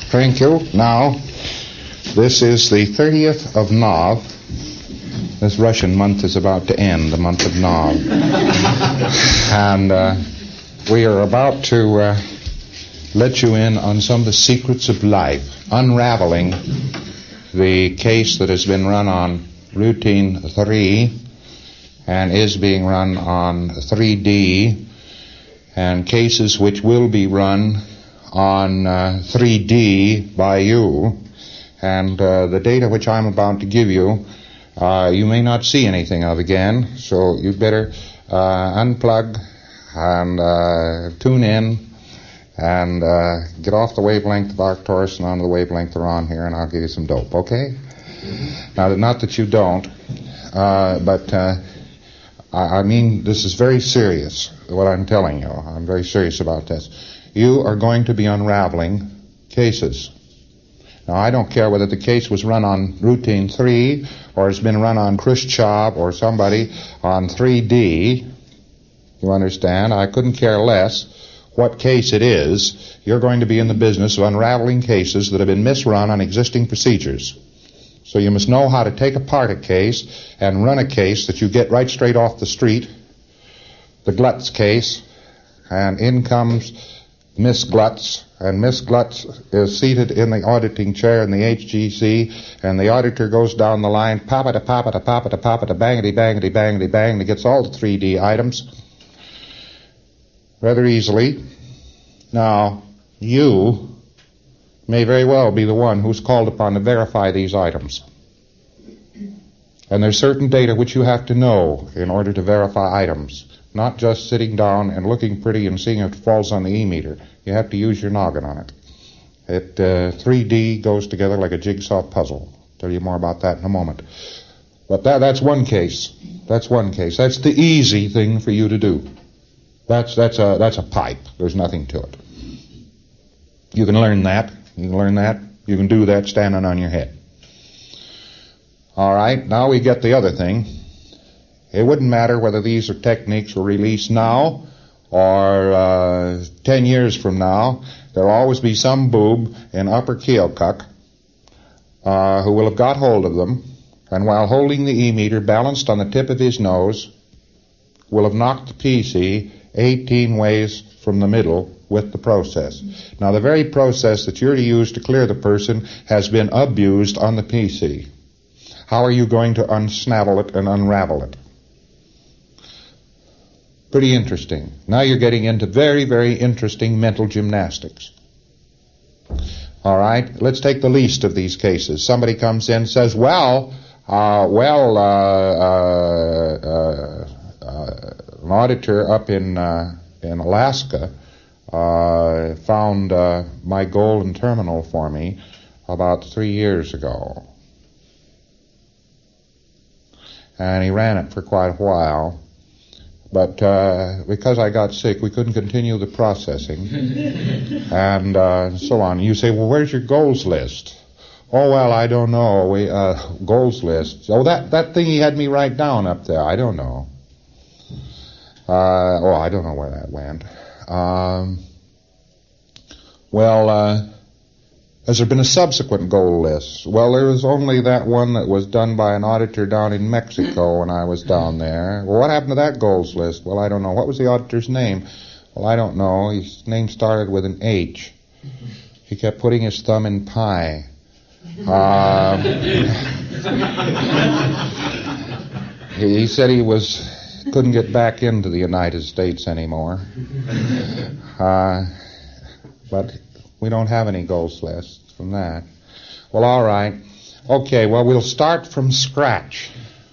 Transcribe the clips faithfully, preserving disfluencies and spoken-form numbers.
Thank you. Now, this is the thirtieth of Nov. This Russian month is about to end, the month of Nov. And uh, we are about to uh, let you in on some of the secrets of life, unraveling the case that has been run on routine three and is being run on three D, and cases which will be run on uh, three D by you. And uh, the data which I'm about to give you, uh, you may not see anything of again, so you better uh, unplug and uh, tune in and uh, get off the wavelength of Arcturus and onto the wavelength they're on here, and I'll give you some dope, okay? Mm-hmm. Now, not that you don't, uh, but uh, I, I mean, this is very serious, what I'm telling you. I'm very serious about this. You are going to be unraveling cases. Now, I don't care whether the case was run on routine three or has been run on Khrushchev or somebody on three D. You understand? I couldn't care less what case it is. You're going to be in the business of unraveling cases that have been misrun on existing procedures. So you must know how to take apart a case and run a case that you get right straight off the street, the Glutz case, and in comes Miss Glutz, and Miss Glutz is seated in the auditing chair in the H G C, and the auditor goes down the line, papa-da, papa-da, papa-da, papa-da, bangity, bangity, bangity, bang, and he gets all the three D items rather easily. Now, you may very well be the one who's called upon to verify these items. And there's certain data which you have to know in order to verify items. Not just sitting down and looking pretty and seeing if it falls on the E-meter. You have to use your noggin on it. It uh, three D goes together like a jigsaw puzzle. I'll tell you more about that in a moment. But that, that's one case. That's one case. That's the easy thing for you to do. That's that's a that's a pipe. There's nothing to it. You can learn that. You can learn that. You can do that standing on your head. All right. Now we get the other thing. It wouldn't matter whether these are techniques were released now or uh, ten years from now. There'll always be some boob in Upper Keokuk uh, who will have got hold of them, and while holding the E-meter balanced on the tip of his nose, will have knocked the P C eighteen ways from the middle with the process. Now, the very process that you're to use to clear the person has been abused on the P C. How are you going to unsnavel it and unravel it? Pretty interesting. Now you're getting into very, very interesting mental gymnastics. All right, let's take the least of these cases. Somebody comes in and says, well, uh, well, uh, uh, uh, uh, an auditor up in uh, in Alaska uh, found uh, my golden terminal for me about three years ago. And he ran it for quite a while. But uh, because I got sick, we couldn't continue the processing, and uh, so on. You say, well, where's your goals list? Oh, well, I don't know. We uh, goals list. Oh, that, that thing he had me write down up there. I don't know. Uh, oh, I don't know where that went. Um, well, uh, has there been a subsequent goal list? Well, there was only that one that was done by an auditor down in Mexico when I was down there. Well, what happened to that goals list? Well, I don't know. What was the auditor's name? Well, I don't know. His name started with an H. He kept putting his thumb in pie. Um, he said he was couldn't get back into the United States anymore. Uh, but we don't have any goals lists from that. Well, all right. Okay, well, we'll start from scratch.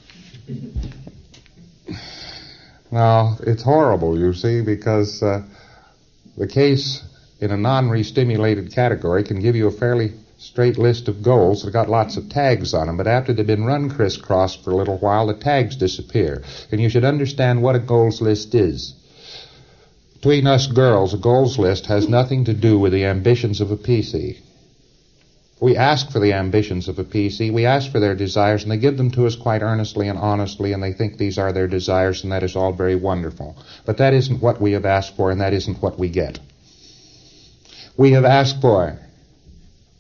Now, it's horrible, you see, because uh, the case in a non-restimulated category can give you a fairly straight list of goals that got lots of tags on them, but after they've been run crisscross for a little while, the tags disappear. And you should understand what a goals list is. Between us girls, a goals list has nothing to do with the ambitions of a P C. We ask for the ambitions of a P C, we ask for their desires, and they give them to us quite earnestly and honestly, and they think these are their desires, and that is all very wonderful. But that isn't what we have asked for, and that isn't what we get. We have asked for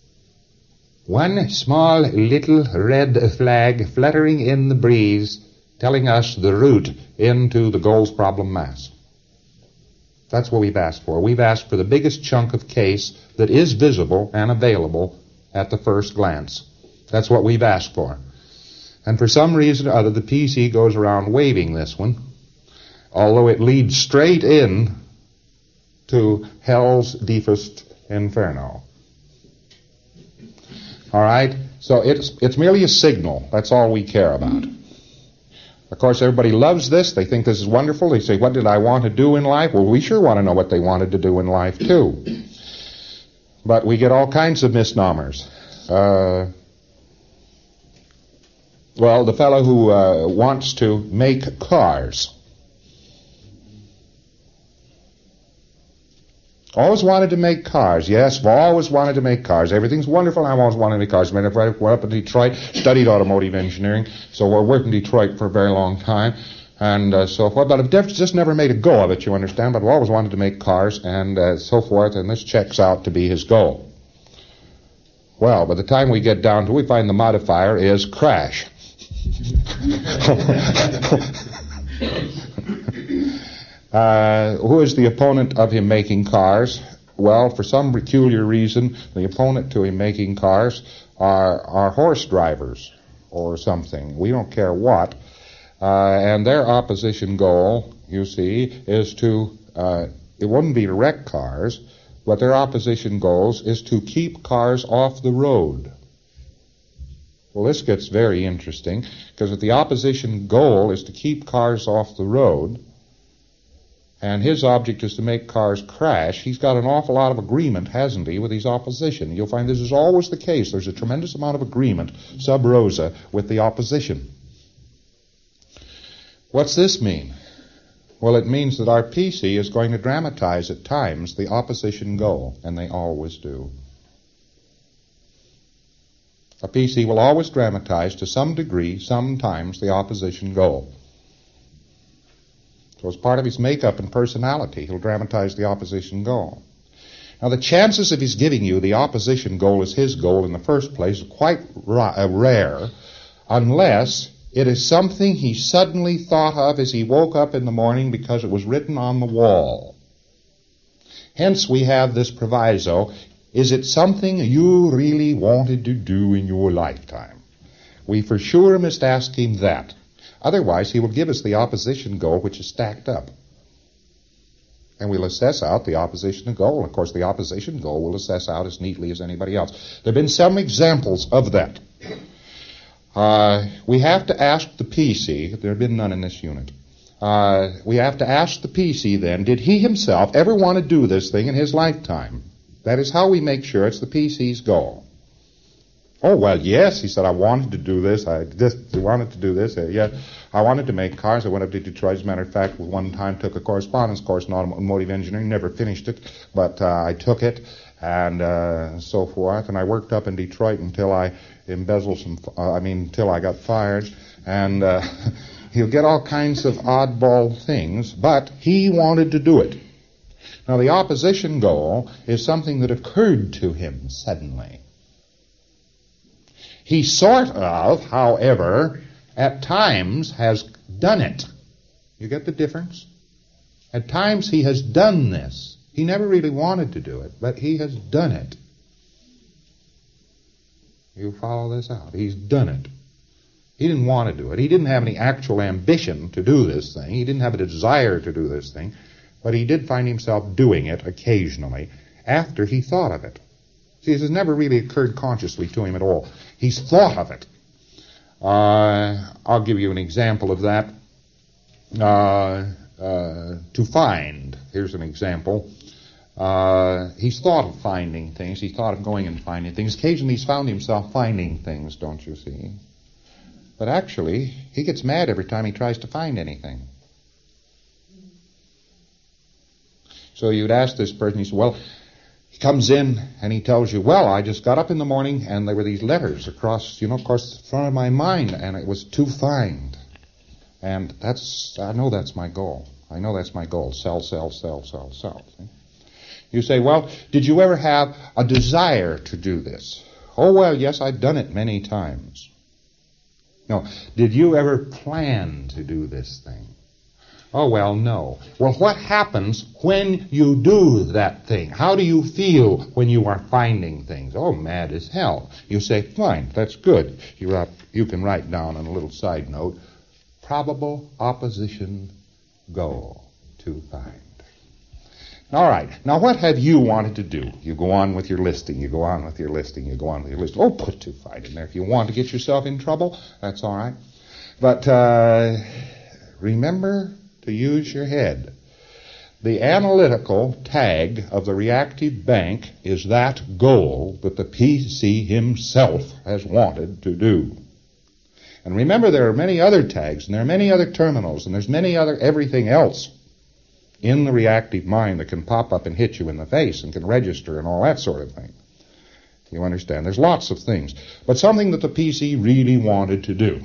One small little red flag fluttering in the breeze, telling us the route into the goals problem mass. That's what we've asked for. We've asked for the biggest chunk of case that is visible and available at the first glance. That's what we've asked for. And for some reason or other, the P C goes around waving this one, although it leads straight in to hell's deepest inferno. All right? So it's it's merely a signal. That's all we care about. Of course, everybody loves this. They think this is wonderful. They say, what did I want to do in life? Well, we sure want to know what they wanted to do in life, too. But we get all kinds of misnomers. Uh, well, the fellow who uh, wants to make cars always wanted to make cars. Yes, I've always wanted to make cars. Everything's wonderful. I've always wanted to make cars. I went up in Detroit, studied automotive engineering, so I worked in Detroit for a very long time, and uh, so forth. But I've just never made a go of it, you understand, but I've always wanted to make cars, and uh, so forth, and this checks out to be his goal. Well, by the time we get down to it, we find the modifier is crash. Uh, who is the opponent of him making cars? Well, for some peculiar reason, the opponent to him making cars are, are horse drivers or something. We don't care what. Uh, and their opposition goal, you see, is to, uh, it wouldn't be to wreck cars, but their opposition goals is to keep cars off the road. Well, this gets very interesting, because if the opposition goal is to keep cars off the road, and his object is to make cars crash, he's got an awful lot of agreement, hasn't he, with his opposition. You'll find this is always the case. There's a tremendous amount of agreement, sub rosa, with the opposition. What's this mean? Well, it means that our P C is going to dramatize at times the opposition goal, and they always do. A P C will always dramatize to some degree, sometimes, the opposition goal. So as part of his makeup and personality, he'll dramatize the opposition goal. Now, the chances of his giving you the opposition goal as his goal in the first place are quite ra- uh, rare, unless it is something he suddenly thought of as he woke up in the morning because it was written on the wall. Hence, we have this proviso, is it something you really wanted to do in your lifetime? We for sure must ask him that. Otherwise, he will give us the opposition goal, which is stacked up. And we'll assess out the opposition goal. Of course, the opposition goal will assess out as neatly as anybody else. There have been some examples of that. Uh, we have to ask the P C, there have been none in this unit. Uh, we have to ask the P C then, did he himself ever want to do this thing in his lifetime? That is how we make sure it's the P C's goal. Oh, well, yes, he said, I wanted to do this. I just wanted to do this. Uh, yeah, I wanted to make cars. I went up to Detroit. As a matter of fact, one time took a correspondence course in automotive engineering. Never finished it, but uh, I took it and uh, so forth. And I worked up in Detroit until I embezzled some, uh, I mean, until I got fired. And uh, he'll get all kinds of oddball things, but he wanted to do it. Now, the opposition goal is something that occurred to him suddenly. He sort of, however, at times has done it. You get the difference? At times he has done this. He never really wanted to do it, but he has done it. You follow this out? He's done it. He didn't want to do it. He didn't have any actual ambition to do this thing. He didn't have a desire to do this thing, but he did find himself doing it occasionally after he thought of it. See, this has never really occurred consciously to him at all. He's thought of it. Uh, I'll give you an example of that. Uh, uh, to find. Here's an example. Uh, he's thought of finding things. He's thought of going and finding things. Occasionally he's found himself finding things, don't you see? But actually, he gets mad every time he tries to find anything. So you'd ask this person, he said, well, he comes in and he tells you, well, I just got up in the morning and there were these letters across, you know, across the front of my mind, and it was to find. And that's, I know that's my goal. I know that's my goal. Sell, sell, sell, sell, sell. See? You say, well, did you ever have a desire to do this? Oh, well, yes, I've done it many times. No. Did you ever plan to do this thing? Oh, well, no. Well, what happens when you do that thing? How do you feel when you are finding things? Oh, mad as hell. You say, fine, that's good. You, write, you can write down on a little side note, probable opposition goal to find. All right. Now, what have you wanted to do? You go on with your listing. You go on with your listing. You go on with your listing. Oh, put to find in there. If you want to get yourself in trouble, that's all right. But uh, remember to use your head. The analytical tag of the reactive bank is that goal that the P C himself has wanted to do. And remember, there are many other tags, and there are many other terminals, and there's many other everything else in the reactive mind that can pop up and hit you in the face and can register and all that sort of thing. You understand? There's lots of things. But something that the P C really wanted to do.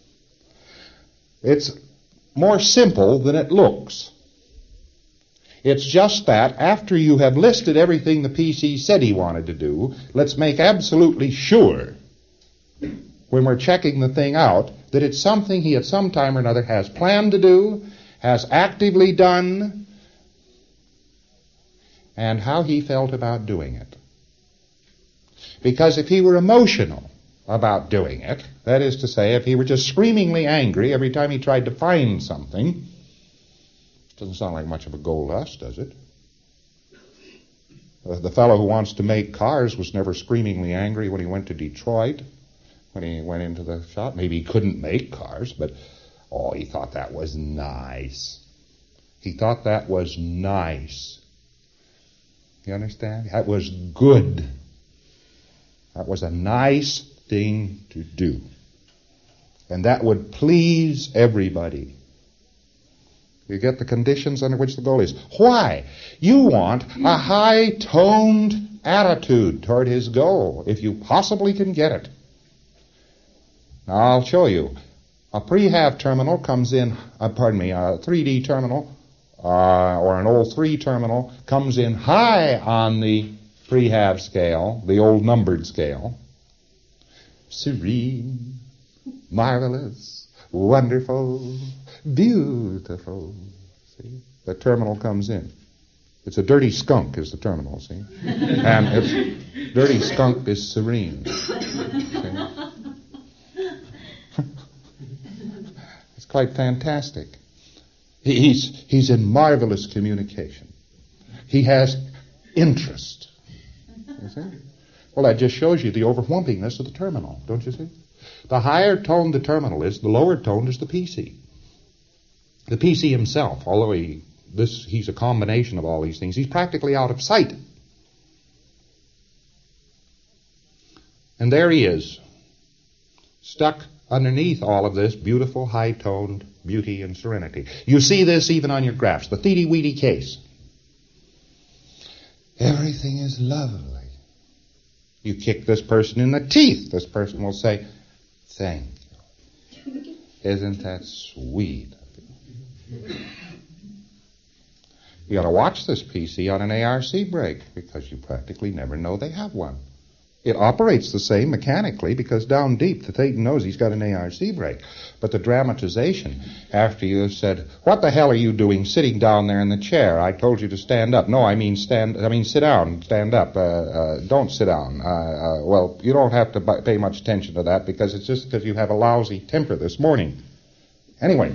It's more simple than it looks. It's just that after you have listed everything the P C said he wanted to do, let's make absolutely sure when we're checking the thing out that it's something he at some time or another has planned to do, has actively done, and how he felt about doing it. Because if he were emotional about doing it, that is to say, if he were just screamingly angry every time he tried to find something, doesn't sound like much of a goal to us, does it? Uh, the fellow who wants to make cars was never screamingly angry when he went to Detroit, when he went into the shop. Maybe he couldn't make cars, but, oh, he thought that was nice. He thought that was nice. You understand? That was good. That was a nice thing to do. And that would please everybody. You get the conditions under which the goal is. Why? You want a high-toned attitude toward his goal, if you possibly can get it. Now, I'll show you. A pre-have terminal comes in, uh, pardon me, a three D terminal, uh, or an old three terminal, comes in high on the pre-have scale, the old numbered scale. Serene, marvelous, wonderful, beautiful. See? The terminal comes in. It's a dirty skunk is the terminal, see? And it's dirty skunk is serene. See? It's quite fantastic. He's, he's in marvelous communication. He has interest. You see? Well, that just shows you the overwhelmingness of the terminal, don't you see? The higher toned the terminal is, the lower toned is the P C. The P C himself, although he, this, he's a combination of all these things, he's practically out of sight. And there he is, stuck underneath all of this beautiful, high-toned beauty and serenity. You see this even on your graphs, the Theedy-Weedy case. Everything is lovely. You kick this person in the teeth. This person will say, thank you. Isn't that sweet? You got to watch this P C on an A R C brake because you practically never know they have one. It operates the same mechanically because down deep the thing knows he's got an A R C brake. But the dramatization, after you have said, what the hell are you doing sitting down there in the chair? I told you to stand up. No, I mean stand, I mean sit down, stand up. Uh, uh, don't sit down. Uh, uh, well, you don't have to b- pay much attention to that because it's just because you have a lousy temper this morning. Anyway.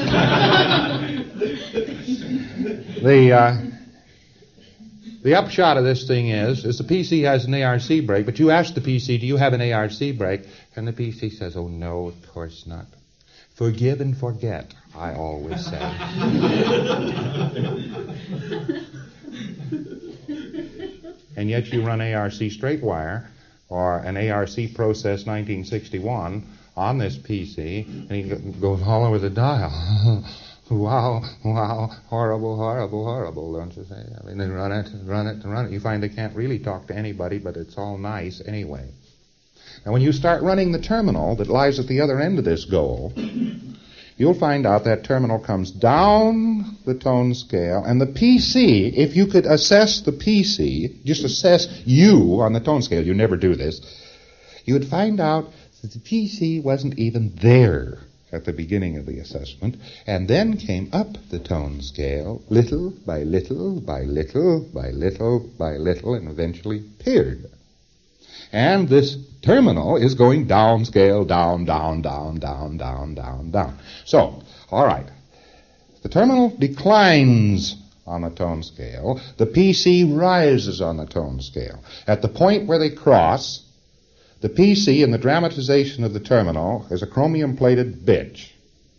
the... Uh, The upshot of this thing is, is the P C has an A R C brake, but you ask the P C, do you have an A R C brake? And the P C says, oh, no, of course not. Forgive and forget, I always say. And yet you run A R C straight wire, or an A R C Process nineteen sixty-one on this P C, and he goes all over the dial. Wow, wow, horrible, horrible, horrible, don't you say? I mean, they run it, run it, run it. You find they can't really talk to anybody, but it's all nice anyway. Now, when you start running the terminal that lies at the other end of this goal, you'll find out that terminal comes down the tone scale, and the P C, if you could assess the P C, just assess you on the tone scale, you never do this, you would find out that the P C wasn't even there at the beginning of the assessment, and then came up the tone scale, little by little, by little, by little, by little, and eventually appeared. And this terminal is going down scale, down, down, down, down, down, down, down. So, all right. The terminal declines on the tone scale. The P C rises on the tone scale. At the point where they cross, the P C in the dramatization of the terminal is a chromium-plated bitch.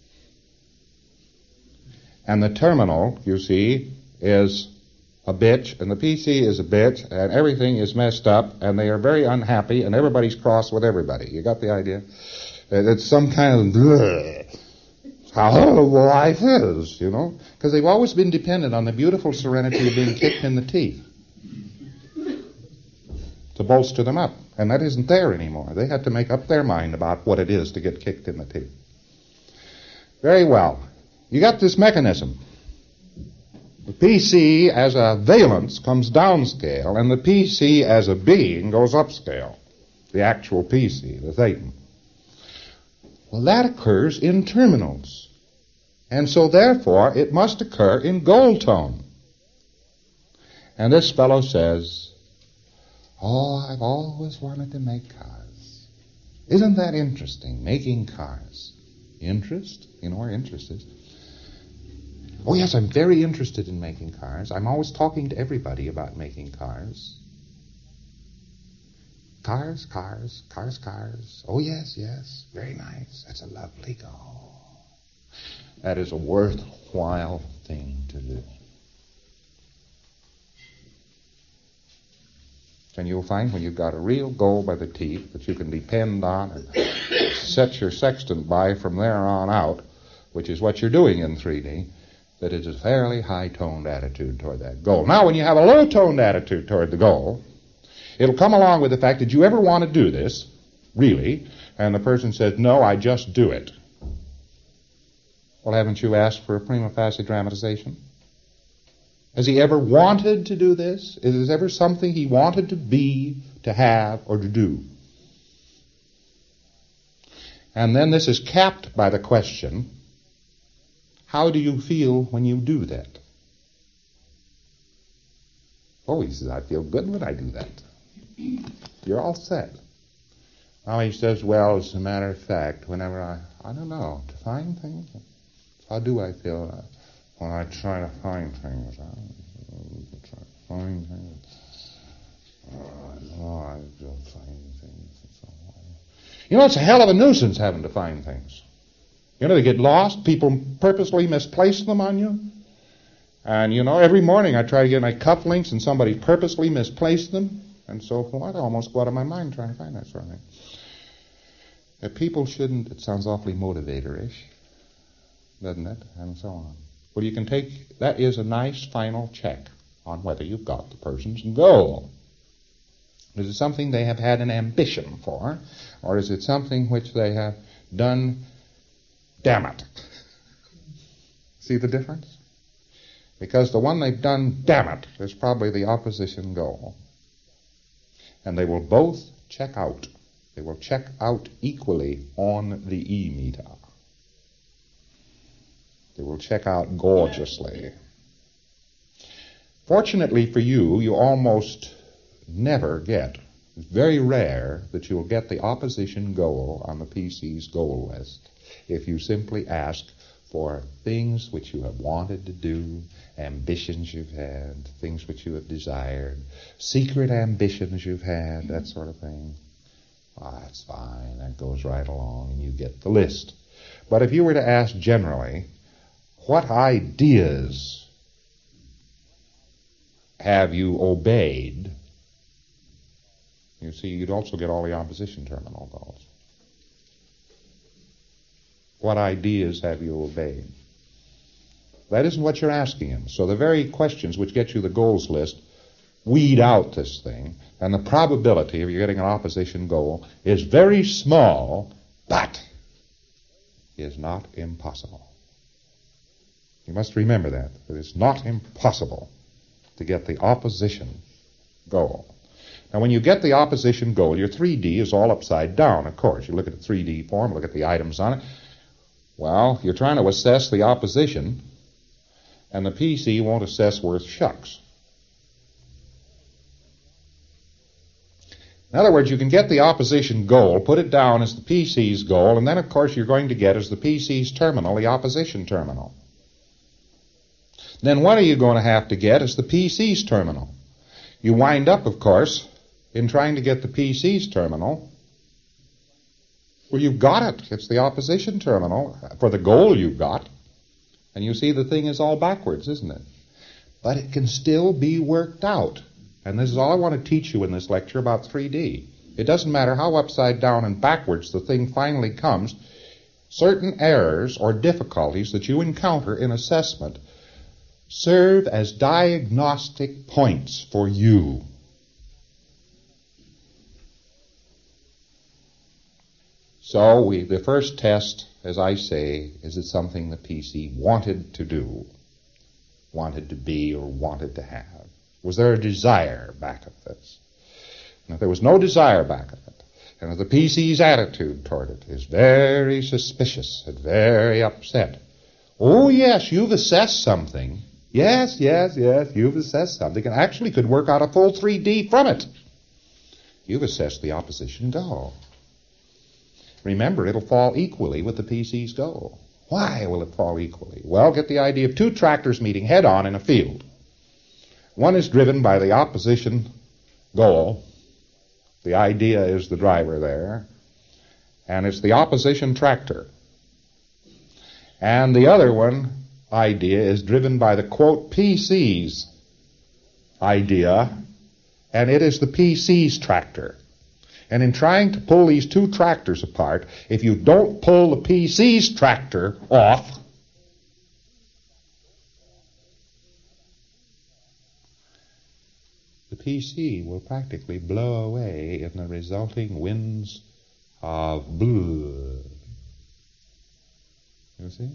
And the terminal, you see, is a bitch, and the P C is a bitch, and everything is messed up, and they are very unhappy, and everybody's cross with everybody. You got the idea? It's some kind of bleh. How life is, you know, because they've always been dependent on the beautiful serenity of being kicked in the teeth to bolster them up, and that isn't there anymore. They have to make up their mind about what it is to get kicked in the teeth. Very well. You got this mechanism. The P C as a valence comes downscale, and the P C as a being goes upscale. The actual P C, the thetan. Well, that occurs in terminals. And so, therefore, it must occur in gold tone. And this fellow says, oh, I've always wanted to make cars. Isn't that interesting, making cars? Interest? You know where interest is. Oh, yes, I'm very interested in making cars. I'm always talking to everybody about making cars. Cars, cars, cars, cars. Oh, yes, yes. Very nice. That's a lovely goal. That is a worthwhile thing to do. And you'll find when you've got a real goal by the teeth that you can depend on and set your sextant by from there on out, which is what you're doing in three D, that it's a fairly high-toned attitude toward that goal. Now, when you have a low-toned attitude toward the goal, it'll come along with the fact that you ever want to do this, really, and the person says, no, I just do it. Well, haven't you asked for a prima facie dramatization? Has he ever wanted to do this? Is there ever something he wanted to be, to have, or to do? And then this is capped by the question, how do you feel when you do that? Oh, he says, I feel good when I do that. You're all set. Now he says, well, as a matter of fact, whenever I, I don't know, to find things, how do I feel uh, when I try to find things? I try to find things. Oh, no, I don't find things and so on. You know, it's a hell of a nuisance having to find things. You know, they get lost. People purposely misplace them on you. And, you know, every morning I try to get my cufflinks and somebody purposely misplaced them. And so forth. I almost go out of my mind trying to find that sort of thing. That people shouldn't, it sounds awfully motivator-ish, doesn't it? And so on. Well, you can take, that is a nice final check on whether you've got the person's goal. Is it something they have had an ambition for, or is it something which they have done, damn it? See the difference? Because the one they've done, damn it, is probably the opposition goal. And they will both check out. They will check out equally on the E-meter. They will check out gorgeously. Fortunately for you, you almost never get, it's very rare that you'll get the opposition goal on the P C's goal list if you simply ask for things which you have wanted to do, ambitions you've had, things which you have desired, secret ambitions you've had, that sort of thing. Ah, oh, that's fine. That goes right along, and you get the list. But if you were to ask generally, what ideas have you obeyed? You see, you'd also get all the opposition terminal goals. What ideas have you obeyed? That isn't what you're asking him. So the very questions which get you the goals list weed out this thing, and the probability of you getting an opposition goal is very small, but is not impossible. You must remember that. It is not impossible to get the opposition goal. Now, when you get the opposition goal, your three D is all upside down, of course. You look at the three D form, look at the items on it. Well, you're trying to assess the opposition, and the P C won't assess worth shucks. In other words, you can get the opposition goal, put it down as the P C's goal, and then, of course, you're going to get as the P C's terminal, the opposition terminal. Then what are you going to have to get as the P C's terminal? You wind up, of course, in trying to get the P C's terminal. Well, you've got it. It's the opposition terminal for the goal you've got. And you see the thing is all backwards, isn't it? But it can still be worked out. And this is all I want to teach you in this lecture about three D. It doesn't matter how upside down and backwards the thing finally comes. Certain errors or difficulties that you encounter in assessment serve as diagnostic points for you. So we, the first test, as I say, is it something the P C wanted to do, wanted to be, or wanted to have? Was there a desire back of this? And if there was no desire back of it, and if the P C's attitude toward it is very suspicious and very upset, oh yes, you've assessed something. Yes, yes, yes, you've assessed something, and actually could work out a full three D from it. You've assessed the opposition goal. Remember, it'll fall equally with the P C's goal. Why will it fall equally? Well, get the idea of two tractors meeting head-on in a field. One is driven by the opposition goal. The idea is the driver there. And it's the opposition tractor. And the other one, idea, is driven by the, quote, P C's idea, and it is the P C's tractor. And in trying to pull these two tractors apart, if you don't pull the P C's tractor off, the P C will practically blow away in the resulting winds of blood. You see?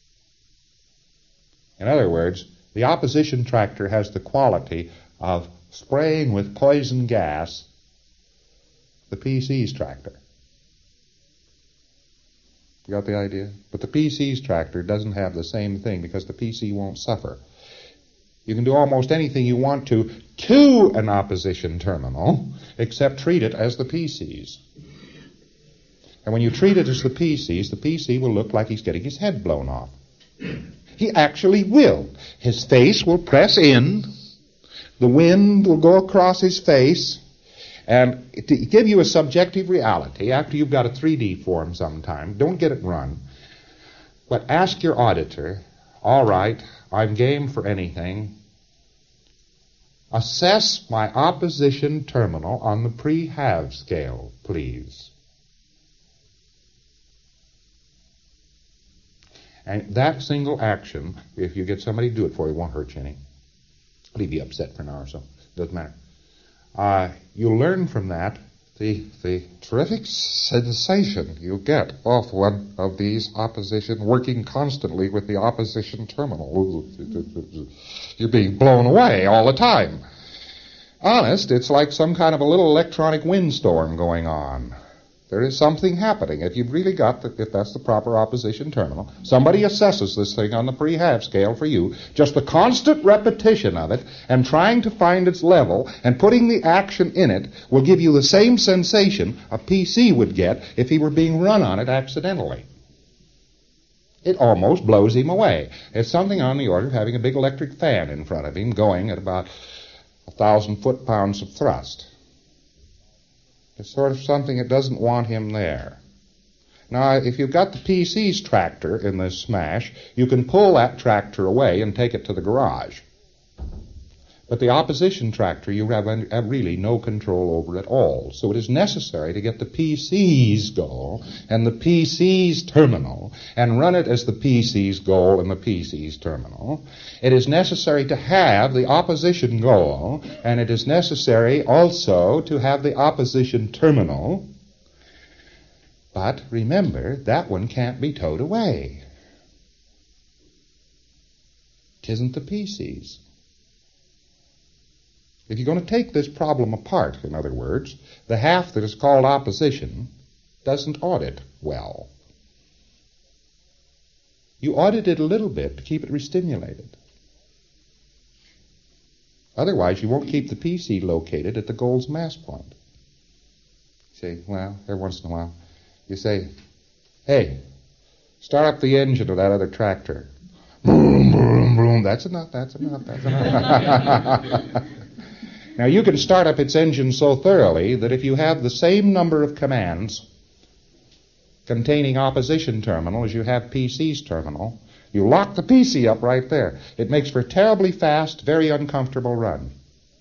In other words, the opposition tractor has the quality of spraying with poison gas the P C's tractor. You got the idea? But the P C's tractor doesn't have the same thing because the P C won't suffer. You can do almost anything you want to to an opposition terminal except treat it as the P C's. And when you treat it as the P C's, the P C will look like he's getting his head blown off. He actually will. His face will press in. The wind will go across his face. And to give you a subjective reality, after you've got a three D form sometime, don't get it run, but ask your auditor, all right, I'm game for anything. Assess my opposition terminal on the pre-have scale, please. And that single action, if you get somebody to do it for you, won't hurt you any. Leave you upset for an hour or so. Doesn't matter. Uh, you'll learn from that the the terrific sensation you get off one of these opposition, working constantly with the opposition terminal. You're being blown away all the time. Honest, it's like some kind of a little electronic windstorm going on. There is something happening. If you've really got, the, if that's the proper opposition terminal, somebody assesses this thing on the pre-have scale for you. Just the constant repetition of it and trying to find its level and putting the action in it will give you the same sensation a P C would get if he were being run on it accidentally. It almost blows him away. It's something on the order of having a big electric fan in front of him going at about a thousand foot-pounds of thrust. It's sort of something that doesn't want him there. Now, if you've got the P C's tractor in this smash, you can pull that tractor away and take it to the garage. But the opposition tractor you have, have really no control over at all. So it is necessary to get the P C's goal and the P C's terminal and run it as the P C's goal and the P C's terminal. It is necessary to have the opposition goal, and it is necessary also to have the opposition terminal. But remember, that one can't be towed away. It isn't the P C's. If you're going to take this problem apart, in other words, the half that is called opposition doesn't audit well. You audit it a little bit to keep it restimulated. Otherwise, you won't keep the P C located at the goal's mass point. You say, well, every once in a while, you say, hey, start up the engine of that other tractor. Boom, boom, boom. That's enough, that's enough, that's enough. Now, you can start up its engine so thoroughly that if you have the same number of commands containing opposition terminal as you have P C's terminal, you lock the P C up right there. It makes for a terribly fast, very uncomfortable run.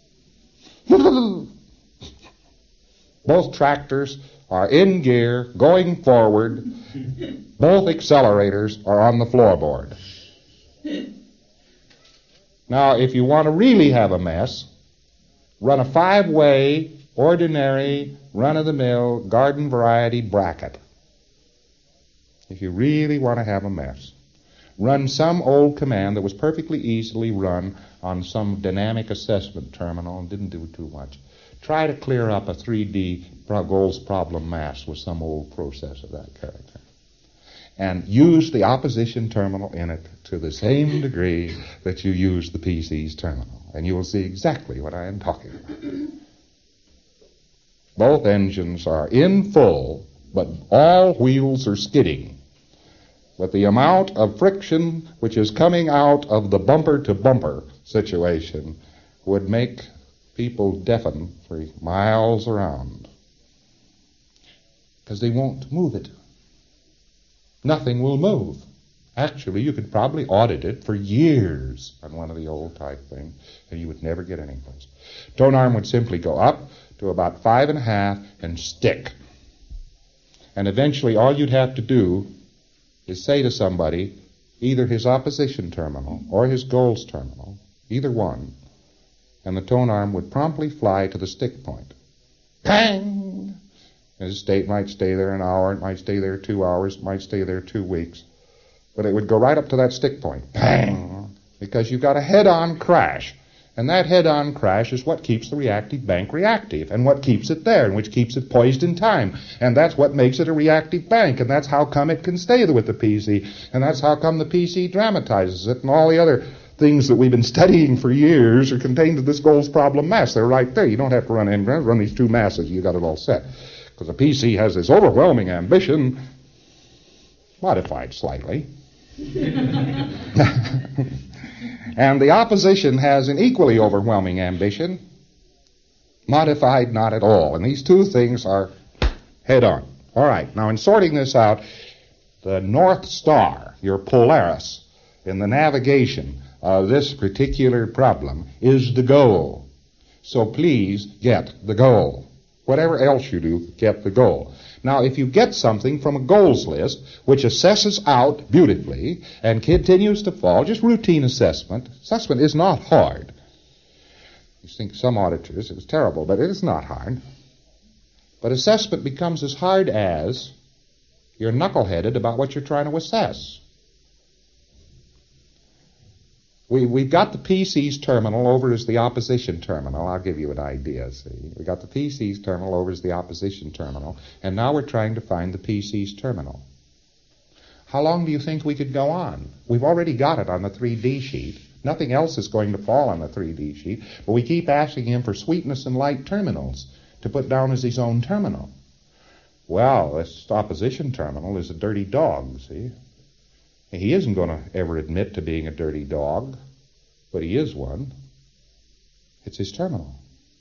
Both tractors are in gear, going forward. Both accelerators are on the floorboard. Now, if you want to really have a mess, run a five-way, ordinary, run-of-the-mill, garden variety bracket. If you really want to have a mess, run some old command that was perfectly easily run on some dynamic assessment terminal and didn't do too much. Try to clear up a three D goals problem mass with some old process of that character. And use the opposition terminal in it to the same degree that you use the P C's terminal. And you will see exactly what I am talking about. Both engines are in full, but all wheels are skidding. But the amount of friction which is coming out of the bumper-to-bumper situation would make people deafen for miles around. Because they won't move it. Nothing will move. Actually, you could probably audit it for years on one of the old type things, and you would never get anyplace. Tone arm would simply go up to about five and a half and stick. And eventually all you'd have to do is say to somebody, either his opposition terminal or his goals terminal, either one, and the tone arm would promptly fly to the stick point. Pang! His state might stay there an hour, it might stay there two hours, it might stay there two weeks. But it would go right up to that stick point. Bang! Because you've got a head-on crash. And that head-on crash is what keeps the reactive bank reactive, and what keeps it there, and which keeps it poised in time. And that's what makes it a reactive bank, and that's how come it can stay with the P C, and that's how come the P C dramatizes it, and all the other things that we've been studying for years are contained in this goals problem mass. They're right there. You don't have to run in, run these two masses. You got it all set. Because the P C has this overwhelming ambition, modified slightly. And the opposition has an equally overwhelming ambition, modified not at all. And these two things are head on. All right, now in sorting this out, the North Star, your Polaris, in the navigation of this particular problem is the goal. So please get the goal. Whatever else you do, get the goal. Now, if you get something from a goals list, which assesses out beautifully and continues to fall, just routine assessment. Assessment is not hard. You think some auditors, it's terrible, but it is not hard. But assessment becomes as hard as you're knuckleheaded about what you're trying to assess. We, we've got the P C's terminal over as the opposition terminal. I'll give you an idea, see. We got the P C's terminal over as the opposition terminal, and now we're trying to find the P C's terminal. How long do you think we could go on? We've already got it on the three D sheet. Nothing else is going to fall on the three D sheet, but we keep asking him for sweetness and light terminals to put down as his own terminal. Well, this opposition terminal is a dirty dog, see. He isn't going to ever admit to being a dirty dog, but he is one. It's his terminal.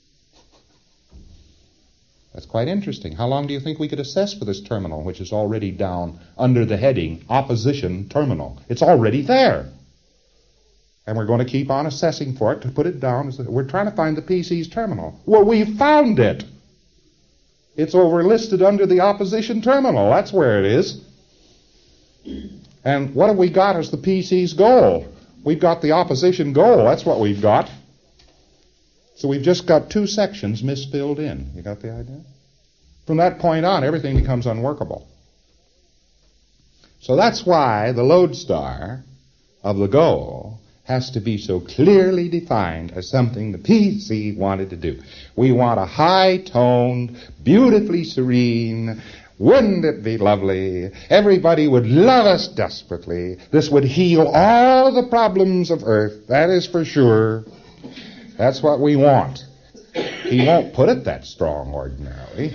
That's quite interesting. How long do you think we could assess for this terminal, which is already down under the heading opposition terminal? It's already there. And we're going to keep on assessing for it to put it down. As the, we're trying to find the P C's terminal. Well, we found it. It's overlisted under the opposition terminal. That's where it is. And what have we got as the P C's goal? We've got the opposition goal. That's what we've got. So we've just got two sections misfilled in. You got the idea? From that point on, everything becomes unworkable. So that's why the lodestar of the goal has to be so clearly defined as something the P C wanted to do. We want a high-toned, beautifully serene, wouldn't it be lovely? Everybody would love us desperately. This would heal all the problems of earth, that is for sure. That's what we want. He won't put it that strong ordinarily.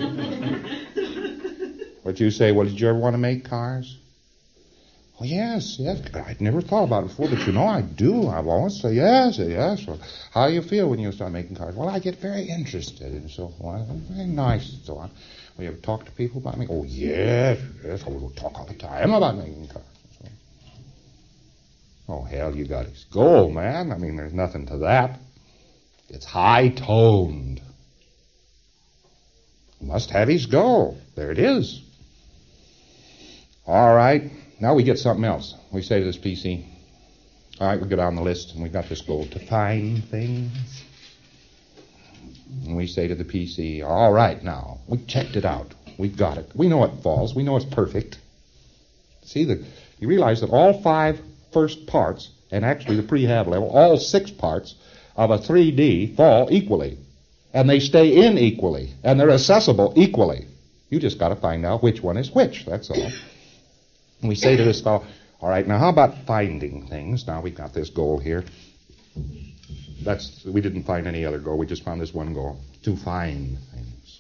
But you say, well, did you ever want to make cars? Well, yes, yes. I'd never thought about it before, but you know, I do. I've always said yes, yes. Well, how do you feel when you start making cars? Well, I get very interested and so on. Very nice and so on. Well, you ever talk to people about me? Oh, yes, yes. Oh, we'll talk all the time about making cars. So. Oh, hell, you got his goal, man. I mean, there's nothing to that. It's high-toned. Must have his goal. There it is. All right. Now we get something else. We say to this P C, all right, we go down the list, and we've got this goal to find things. And we say to the P C, all right, now, we checked it out. We've got it. We know it falls. We know it's perfect. See, the, you realize that all five first parts, and actually the prehab level, all six parts of a three D fall equally. And they stay in equally. And they're accessible equally. You just got to find out which one is which, that's all. And we say to this fellow, all right, now how about finding things? Now we've got this goal here. That's, we didn't find any other goal. We just found this one goal, to find things.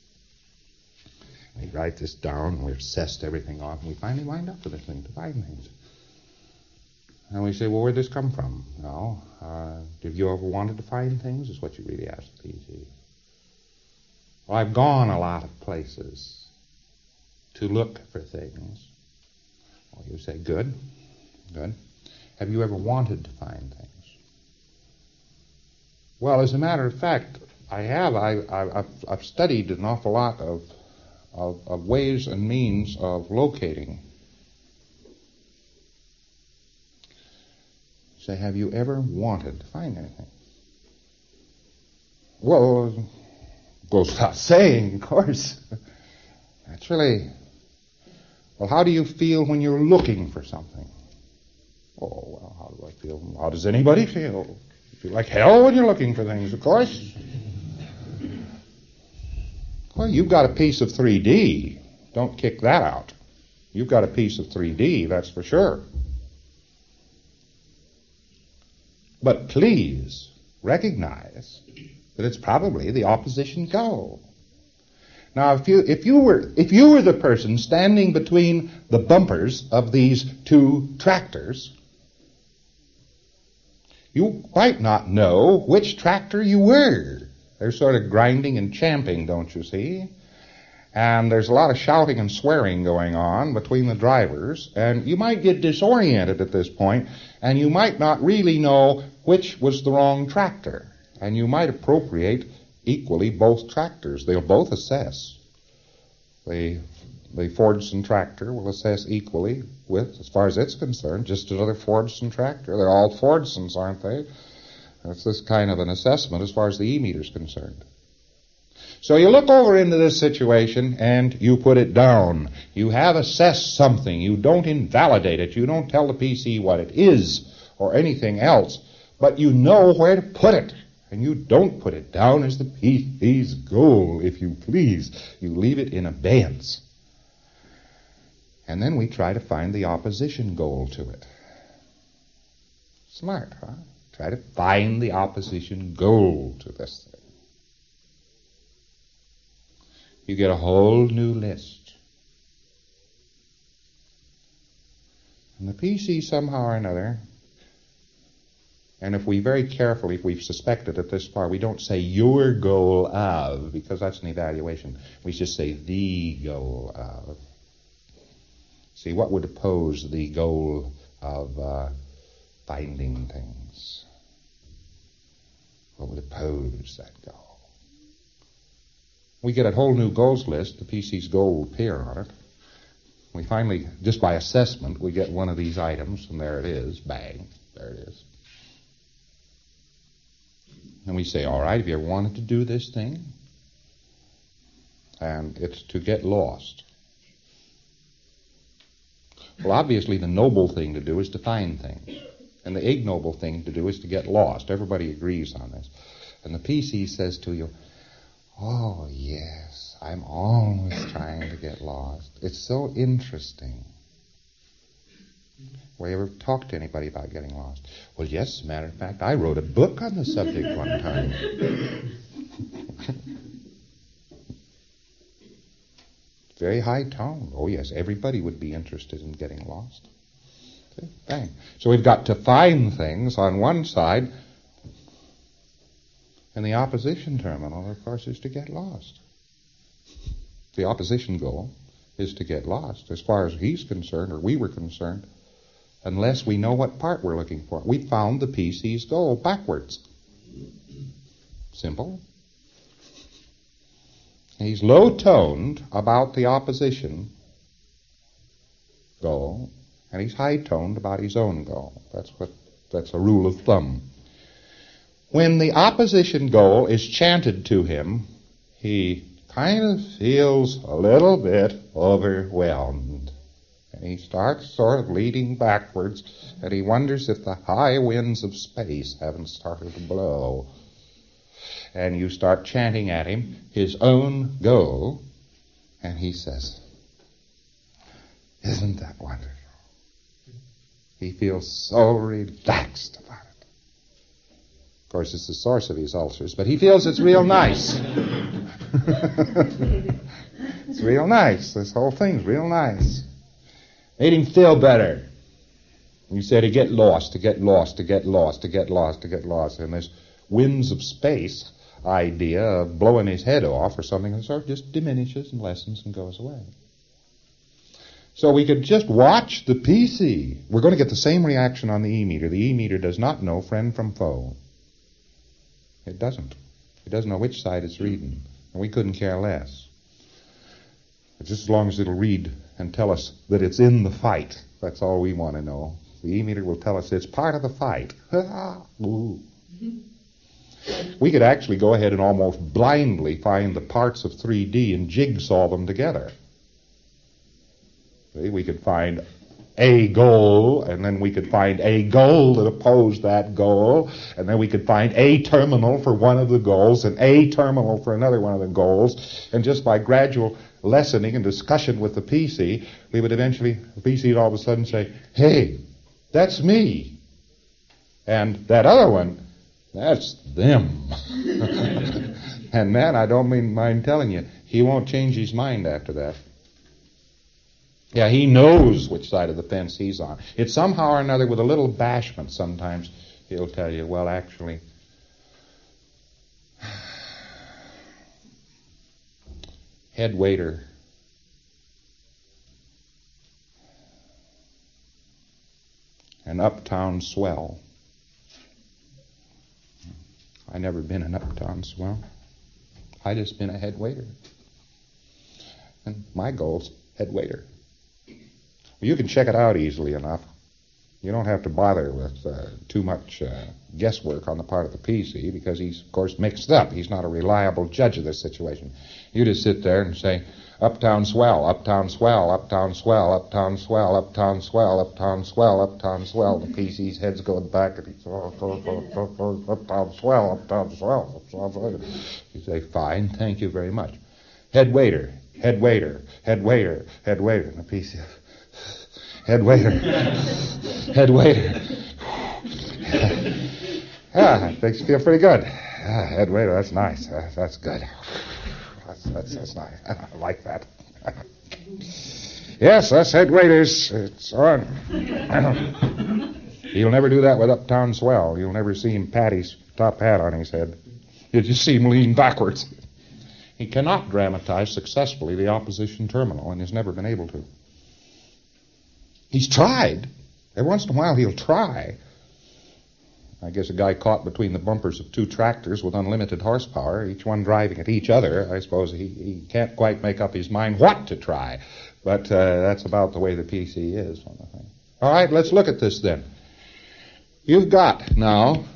We write this down, and we've assessed everything off, and we finally wind up with this thing, to find things. And we say, well, where'd this come from? No. Uh, have you ever wanted to find things? Is what you really ask the P C. Well, I've gone a lot of places to look for things. Well, you say, good, good. Have you ever wanted to find things? Well, as a matter of fact, I have. I, I, I've, I've studied an awful lot of, of, of ways and means of locating. Say, have you ever wanted to find anything? Well, goes without saying, of course. That's really... Well, how do you feel when you're looking for something? Oh, well, how do I feel? How does anybody feel? You feel like hell when you're looking for things, of course. Well, you've got a piece of three D. Don't kick that out. You've got a piece of three D, that's for sure. But please recognize that it's probably the opposition goal. Now, if you if you were if you were the person standing between the bumpers of these two tractors, you might not know which tractor you were. They're sort of grinding and champing, don't you see? And there's a lot of shouting and swearing going on between the drivers, and you might get disoriented at this point, and you might not really know which was the wrong tractor, and you might appropriate equally both tractors. They'll both assess. The, the Fordson tractor will assess equally with, as far as it's concerned, just another Fordson tractor. They're all Fordsons, aren't they? That's this kind of an assessment as far as the E-meter's concerned. So you look over into this situation and you put it down. You have assessed something. You don't invalidate it. You don't tell the P C what it is or anything else, but you know where to put it. And you don't put it down as the P C's goal, if you please. You leave it in abeyance. And then we try to find the opposition goal to it. Smart, huh? Try to find the opposition goal to this thing. You get a whole new list. And the P C somehow or another, and if we very carefully, if we've suspected it this far, we don't say your goal of, because that's an evaluation. We just say the goal of. See, what would oppose the goal of uh, finding things? What would oppose that goal? We get a whole new goals list. The P C's goal will appear on it. We finally, just by assessment, we get one of these items, and there it is. Bang. There it is. And we say, all right, have you ever wanted to do this thing? And it's to get lost. Well, obviously, the noble thing to do is to find things. And the ignoble thing to do is to get lost. Everybody agrees on this. And the P C says to you, oh, yes, I'm always trying to get lost. It's so interesting. Well, you ever talk to anybody about getting lost? Well, yes, as a matter of fact, I wrote a book on the subject one time. Very high tone. Oh, yes, everybody would be interested in getting lost. Okay, bang. So we've got to find things on one side, and the opposition terminal, of course, is to get lost. The opposition goal is to get lost. As far as he's concerned, or we were concerned, unless we know what part we're looking for. We found the P C's goal backwards. Simple. He's low-toned about the opposition goal, and he's high-toned about his own goal. That's what. That's a rule of thumb. When the opposition goal is chanted to him, he kind of feels a little bit overwhelmed. And he starts sort of leading backwards, and he wonders if the high winds of space haven't started to blow. And you start chanting at him his own goal, and he says, isn't that wonderful? He feels so relaxed about it. Of course, it's the source of his ulcers, but he feels it's real nice. It's real nice. This whole thing's real nice. Made him feel better. You said to get lost, to get lost, to get lost, to get lost, to get lost. And this winds of space idea of blowing his head off or something sort of just diminishes and lessens and goes away. So we could just watch the P C. We're going to get the same reaction on the E-meter. The E-meter does not know friend from foe. It doesn't. It doesn't know which side it's reading. And we couldn't care less. But just as long as it'll read and tell us that it's in the fight, that's all we want to know. The E-meter will tell us it's part of the fight. Ooh. We could actually go ahead and almost blindly find the parts of three D and jigsaw them together. See, we could find a goal, and then we could find a goal that opposed that goal, and then we could find a terminal for one of the goals and a terminal for another one of the goals, and just by gradual lessening and discussion with the P C, we would eventually, the P C would all of a sudden say, hey, that's me. And that other one, that's them. And man, I don't mean mind telling you, he won't change his mind after that. Yeah, he knows which side of the fence he's on. It's somehow or another with a little bashment sometimes he'll tell you, well, actually, head waiter, an uptown swell. I never been an uptown swell. I just been a head waiter. And my goal's head waiter. You can check it out easily enough. You don't have to bother with uh, too much uh, guesswork on the part of the P C because he's, of course, mixed up. He's not a reliable judge of this situation. You just sit there and say, uptown swell, uptown swell, uptown swell, uptown swell, uptown swell, uptown swell, uptown swell. The P C's head's going back and he's, oh, oh, oh, oh, oh, uptown swell, uptown swell, uptown swell. You say, fine, thank you very much. Head waiter, head waiter, head waiter, head waiter. And the P C... Head waiter. Head waiter. Yeah, it makes you feel pretty good. Yeah, head waiter, that's nice. Uh, that's good. That's, that's, that's nice. I like that. Yes, us head waiters, it's on. You'll never do that with uptown swell. You'll never see him pat his top hat on his head. You'll just see him lean backwards. He cannot dramatize successfully the opposition terminal and has never been able to. He's tried. Every once in a while he'll try. I guess a guy caught between the bumpers of two tractors with unlimited horsepower, each one driving at each other, I suppose he, he can't quite make up his mind what to try. But uh, that's about the way the P C is on the thing. All right, let's look at this then. You've got now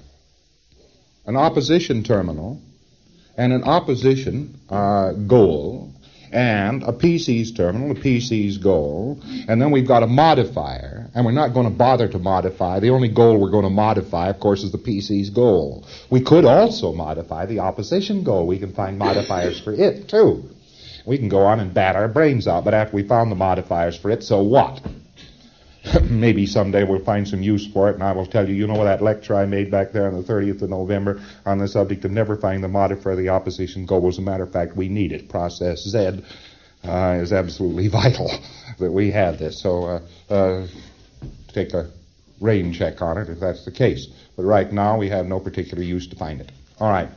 an opposition terminal and an opposition uh, goal, and a P C's terminal, a P C's goal, and then we've got a modifier, and we're not going to bother to modify. The only goal we're going to modify, of course, is the P C's goal. We could also modify the opposition goal. We can find modifiers for it, too. We can go on and bat our brains out, but after we found the modifiers for it, so what? Maybe someday we'll find some use for it, and I will tell you, you know that lecture I made back there on the thirtieth of November on the subject of never finding the modifier of the opposition goal. As a matter of fact, we need it. Process Z uh, is absolutely vital that we have this. So uh, uh, take a rain check on it if that's the case. But right now we have no particular use to find it. All right.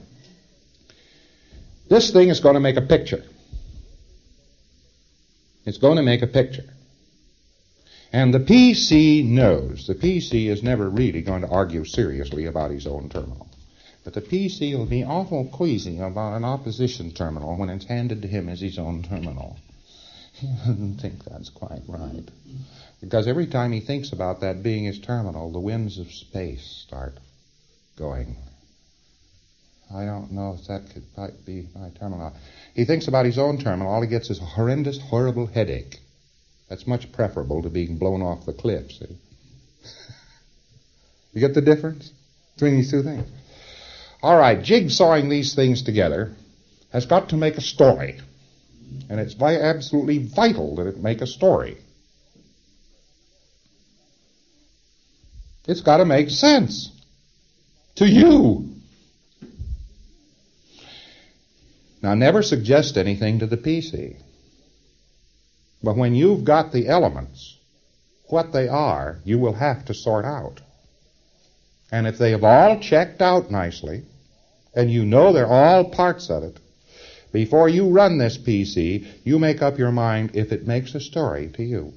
This thing is going to make a picture. It's going to make a picture. And the P C knows. The P C is never really going to argue seriously about his own terminal. But the P C will be awful queasy about an opposition terminal when it's handed to him as his own terminal. He doesn't think that's quite right. Because every time he thinks about that being his terminal, the winds of space start going. I don't know if that could quite be my terminal. He thinks about his own terminal. All he gets is a horrendous, horrible headache. That's much preferable to being blown off the cliff, see? You get the difference between these two things? All right, jigsawing these things together has got to make a story. And it's vi- absolutely vital that it make a story. It's got to make sense to you. Now, never suggest anything to the P C. But when you've got the elements, what they are, you will have to sort out. And if they have all checked out nicely, and you know they're all parts of it, before you run this P C, you make up your mind if it makes a story to you.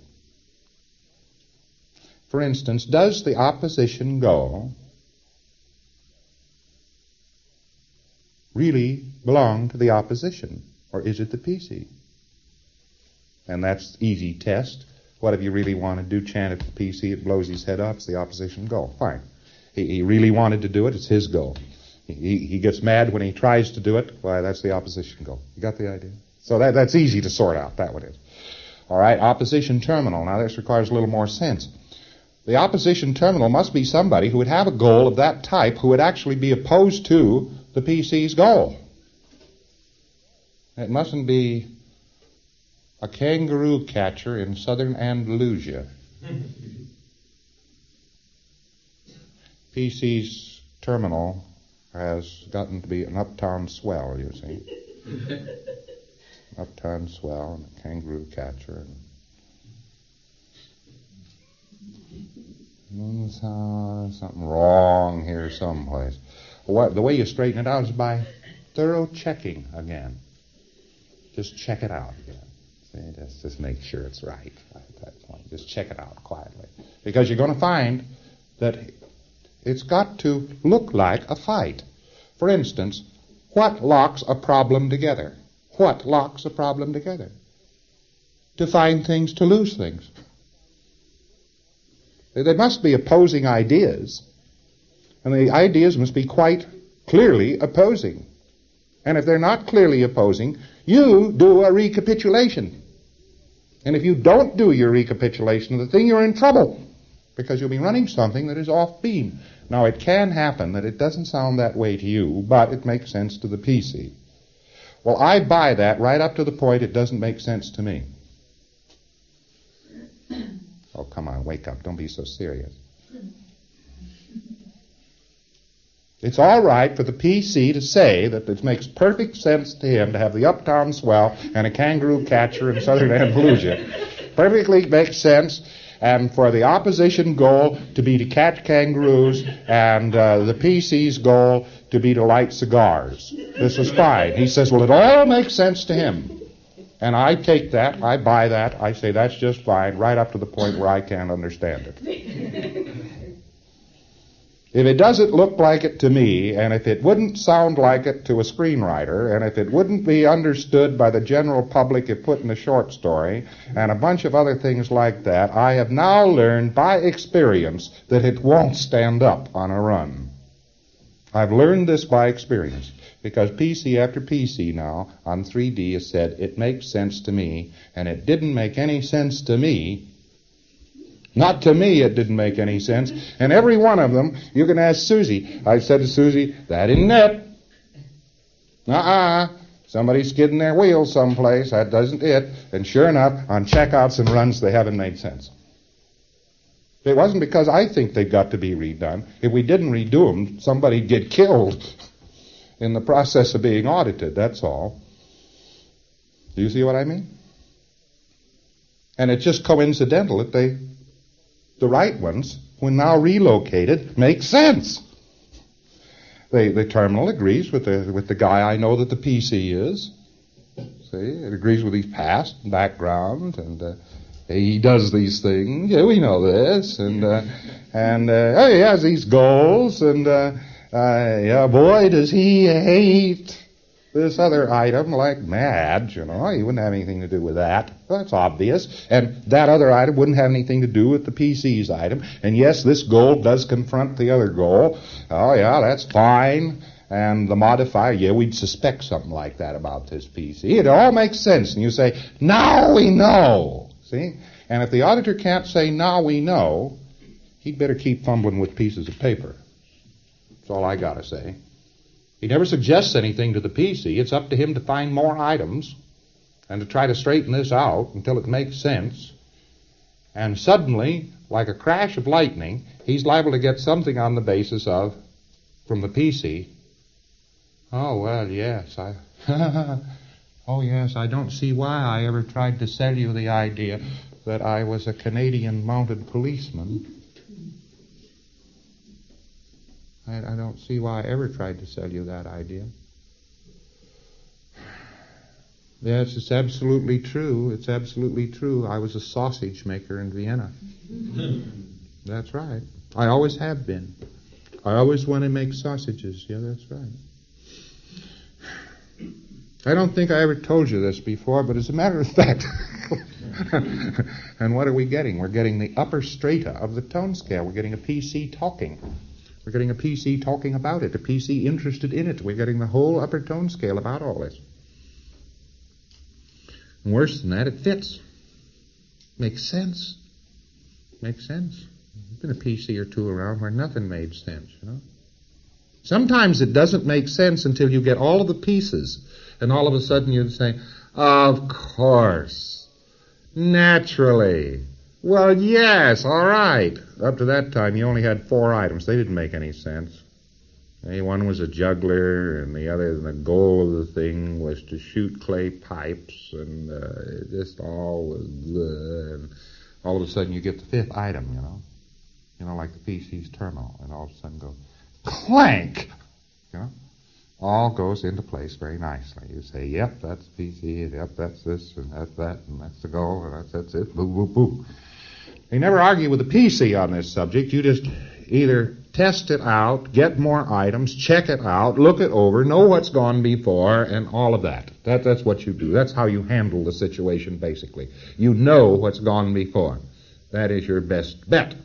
For instance, does the opposition goal really belong to the opposition, or is it the P C? And that's easy test. What if you really want to do chant at the P C? It blows his head off. It's the opposition goal. Fine. He, he really wanted to do it. It's his goal. He, he gets mad when he tries to do it. Why, that's the opposition goal. You got the idea? So that, that's easy to sort out. That one is. All right, opposition terminal. Now this requires a little more sense. The opposition terminal must be somebody who would have a goal of that type who would actually be opposed to the P C's goal. It mustn't be a kangaroo catcher in southern Andalusia. P C's terminal has gotten to be an uptown swell, you see. Uptown swell and a kangaroo catcher. And uh, something wrong here someplace. What, the way you straighten it out is by thorough checking again. Just check it out again. Just, just make sure it's right at that point. Just check it out quietly. Because you're going to find that it's got to look like a fight. For instance, what locks a problem together? What locks a problem together? To find things, to lose things. There must be opposing ideas. And the ideas must be quite clearly opposing. And if they're not clearly opposing, you do a recapitulation. And if you don't do your recapitulation of the thing, you're in trouble, because you'll be running something that is off beam. Now, it can happen that it doesn't sound that way to you, but it makes sense to the P C. Well, I buy that right up to the point it doesn't make sense to me. Oh, come on, wake up. Don't be so serious. It's all right for the P C to say that it makes perfect sense to him to have the uptown swell and a kangaroo catcher in southern Andalusia. Perfectly makes sense. And for the opposition goal to be to catch kangaroos and uh, the P C's goal to be to light cigars. This is fine. He says, well, it all makes sense to him. And I take that, I buy that, I say that's just fine, right up to the point where I can't understand it. If it doesn't look like it to me, and if it wouldn't sound like it to a screenwriter, and if it wouldn't be understood by the general public if put in a short story, and a bunch of other things like that, I have now learned by experience that it won't stand up on a run. I've learned this by experience. Because P C after P C now on three D has said, it makes sense to me, and it didn't make any sense to me. Not to me it didn't make any sense. And every one of them, you can ask Susie. I said to Susie, that isn't it. Uh-uh. Somebody's skidding their wheels someplace. That doesn't it. And sure enough, on checkouts and runs, they haven't made sense. It wasn't because I think they've got to be redone. If we didn't redo them, somebody'd get killed in the process of being audited, that's all. Do you see what I mean? And it's just coincidental that they, the right ones, when now relocated, make sense. The, the terminal agrees with the with the guy I know that the P C is. See, it agrees with his past and background, and uh, he does these things. Yeah, we know this, and uh, and uh, oh, he has these goals, and uh, uh, yeah, boy, does he hate this other item like mad. You know, he wouldn't have anything to do with that. That's obvious. And that other item wouldn't have anything to do with the P C's item. And yes, this goal does confront the other goal. Oh, yeah, that's fine. And the modifier, yeah, we'd suspect something like that about this P C. It all makes sense. And you say, now we know. See? And if the auditor can't say, now we know, he'd better keep fumbling with pieces of paper. That's all I got to say. He never suggests anything to the P C. It's up to him to find more items and to try to straighten this out until it makes sense. And suddenly, like a crash of lightning, he's liable to get something on the basis of, from the P C, oh, well, yes, I, oh, yes, I don't see why I ever tried to sell you the idea that I was a Canadian mounted policeman. I, I don't see why I ever tried to sell you that idea. Yes, it's absolutely true. It's absolutely true. I was a sausage maker in Vienna. That's right. I always have been. I always want to make sausages. Yeah, that's right. I don't think I ever told you this before, but as a matter of fact, and what are we getting? We're getting the upper strata of the tone scale. We're getting a P C talking. We're getting a P C talking about it, a P C interested in it. We're getting the whole upper tone scale about all this. And worse than that, it fits. Makes sense. Makes sense. There's been a P C or two around where nothing made sense, you know. Sometimes it doesn't make sense until you get all of the pieces, and all of a sudden you'd say, of course, naturally. Well, yes, all right. Up to that time, you only had four items. They didn't make any sense. One was a juggler, and the other, the goal of the thing was to shoot clay pipes, and uh, it just all was good. And all of a sudden, you get the fifth item, you know. You know, like the P C's terminal, and all of a sudden go, clank! You know? All goes into place very nicely. You say, yep, that's P C, yep, that's this, and that's that, and that's the goal, and that's, that's it, boo, boo, boo. You never argue with the P C on this subject. You just either test it out, get more items, check it out, look it over, know what's gone before, and all of that. that. That's what you do. That's how you handle the situation, basically. You know what's gone before. That is your best bet.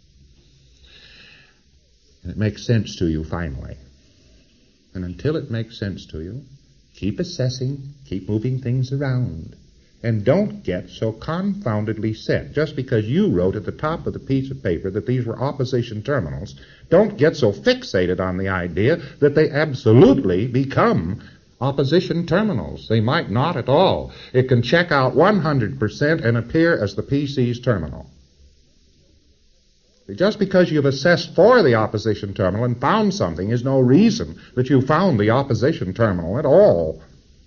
And it makes sense to you, finally. And until it makes sense to you, keep assessing, keep moving things around. And don't get so confoundedly set. Just because you wrote at the top of the piece of paper that these were opposition terminals, don't get so fixated on the idea that they absolutely become opposition terminals. They might not at all. It can check out one hundred percent and appear as the P C's terminal. Just because you've assessed for the opposition terminal and found something is no reason that you found the opposition terminal at all.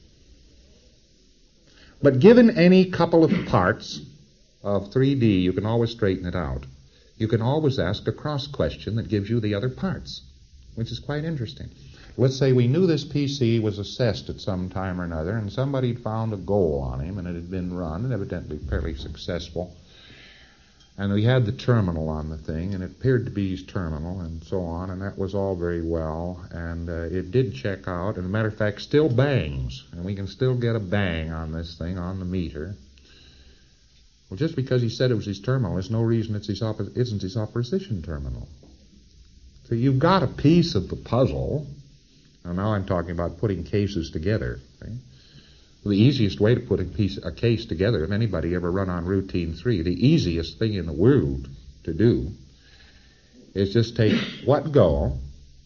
But given any couple of parts of three D, you can always straighten it out. You can always ask a cross question that gives you the other parts, which is quite interesting. Let's say we knew this P C was assessed at some time or another, and somebody had found a goal on him, and it had been run, and evidently fairly successful. And we had the terminal on the thing, and it appeared to be his terminal, and so on, and that was all very well. And uh, it did check out, and as a matter of fact, still bangs. And we can still get a bang on this thing, on the meter. Well, just because he said it was his terminal, there's no reason it's his oppo- isn't his opposition terminal. So you've got a piece of the puzzle, Now, now I'm talking about putting cases together. Right? The easiest way to put a, piece, a case together, if anybody ever run on routine three, the easiest thing in the world to do is just take what goal,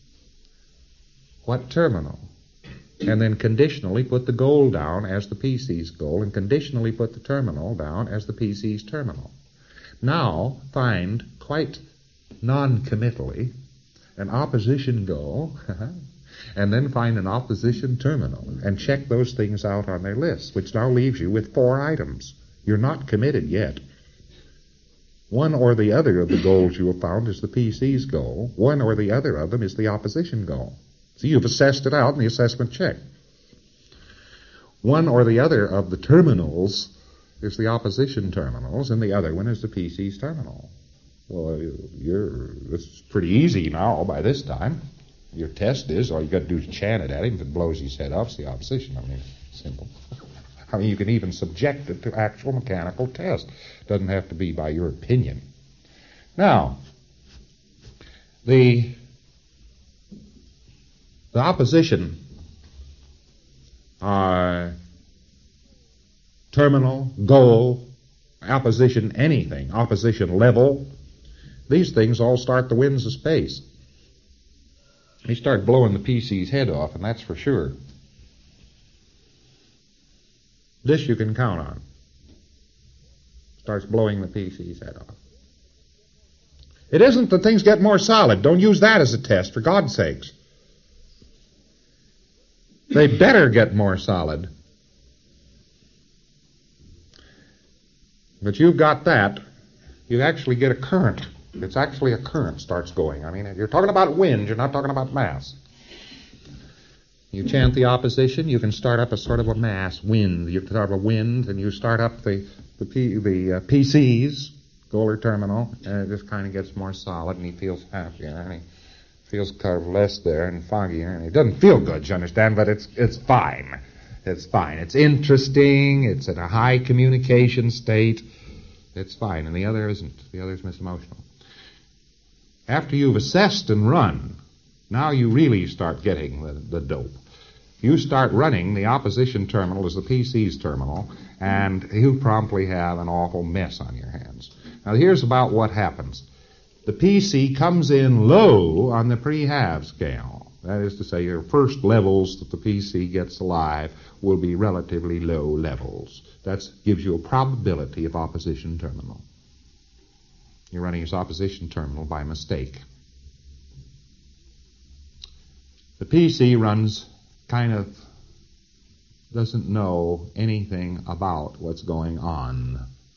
what terminal, and then conditionally put the goal down as the P C's goal, and conditionally put the terminal down as the P C's terminal. Now find, quite non-committally, an opposition goal, and then find an opposition terminal, and check those things out on their list, which now leaves you with four items. You're not committed yet. One or the other of the goals you have found is the P C's goal. One or the other of them is the opposition goal. So you've assessed it out in the assessment check. One or the other of the terminals is the opposition terminals, and the other one is the P C's terminal. Well, you're, it's pretty easy now by this time. Your test is, all you got to do is chant it at him. If it blows his head off, it's the opposition. I mean, it's simple. I mean, you can even subject it to actual mechanical test. It doesn't have to be by your opinion. Now, the, the opposition uh, terminal, goal, opposition anything, opposition level, these things all start the winds of space. They start blowing the P C's head off, and that's for sure. This you can count on. Starts blowing the P C's head off. It isn't that things get more solid. Don't use that as a test, for God's sakes. They better get more solid. But you've got that. You actually get a current. It's actually a current starts going. I mean, you're talking about wind, you're not talking about mass. You chant the opposition, you can start up a sort of a mass, wind. You start a wind, and you start up the the, P, the uh, P C's, goal or terminal, and it just kind of gets more solid, and he feels happier, and he feels kind of less there and foggier, and it doesn't feel good, you understand, but it's it's fine. It's fine. It's interesting, it's in a high communication state, it's fine, and the other isn't. The other's misemotional. After you've assessed and run, now you really start getting the, the dope. You start running, the opposition terminal is the P C's terminal, and you promptly have an awful mess on your hands. Now here's about what happens. The P C comes in low on the pre-halve scale. That is to say, your first levels that the P C gets alive will be relatively low levels. That gives you a probability of opposition terminal. You're running his opposition terminal by mistake. The P C runs kind of doesn't know anything about what's going on.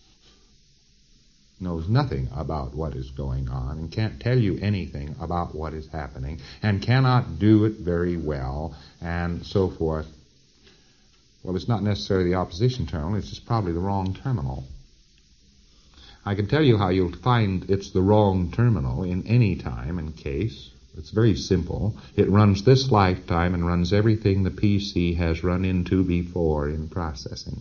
Knows nothing about what is going on and can't tell you anything about what is happening and cannot do it very well and so forth. Well, it's not necessarily the opposition terminal, it's just probably the wrong terminal. I can tell you how you'll find it's the wrong terminal in any time and case. It's very simple. It runs this lifetime and runs everything the P C has run into before in processing.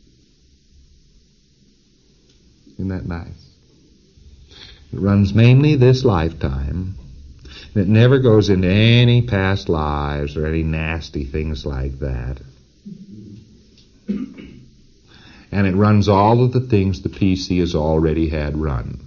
Isn't that nice? It runs mainly this lifetime. It never goes into any past lives or any nasty things like that. And it runs all of the things the P C has already had run.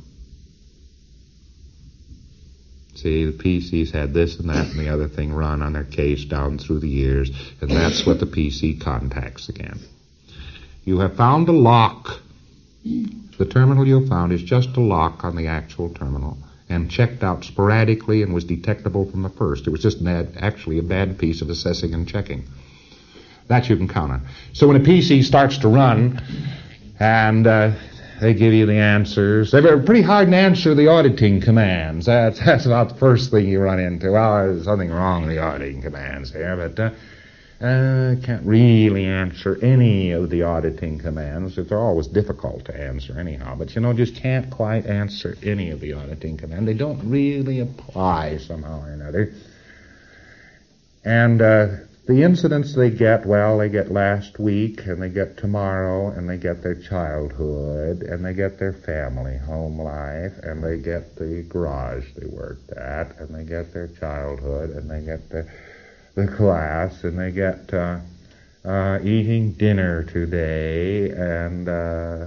See, the P C's had this and that and the other thing run on their case down through the years, and that's what the P C contacts again. You have found a lock. The terminal you have found is just a lock on the actual terminal and checked out sporadically and was detectable from the first. It was just an ad, actually a bad piece of assessing and checking. That you can count on. So when a P C starts to run and uh, they give you the answers, they're pretty hard to answer the auditing commands. That's, that's about the first thing you run into. Well, there's something wrong with the auditing commands here, but uh, uh, can't really answer any of the auditing commands. They're always difficult to answer anyhow, but you know, just can't quite answer any of the auditing commands. They don't really apply somehow or another. And uh, the incidents they get, well, they get last week, and they get tomorrow, and they get their childhood, and they get their family, home life, and they get the garage they worked at, and they get their childhood, and they get the the class, and they get uh, uh, eating dinner today, and uh,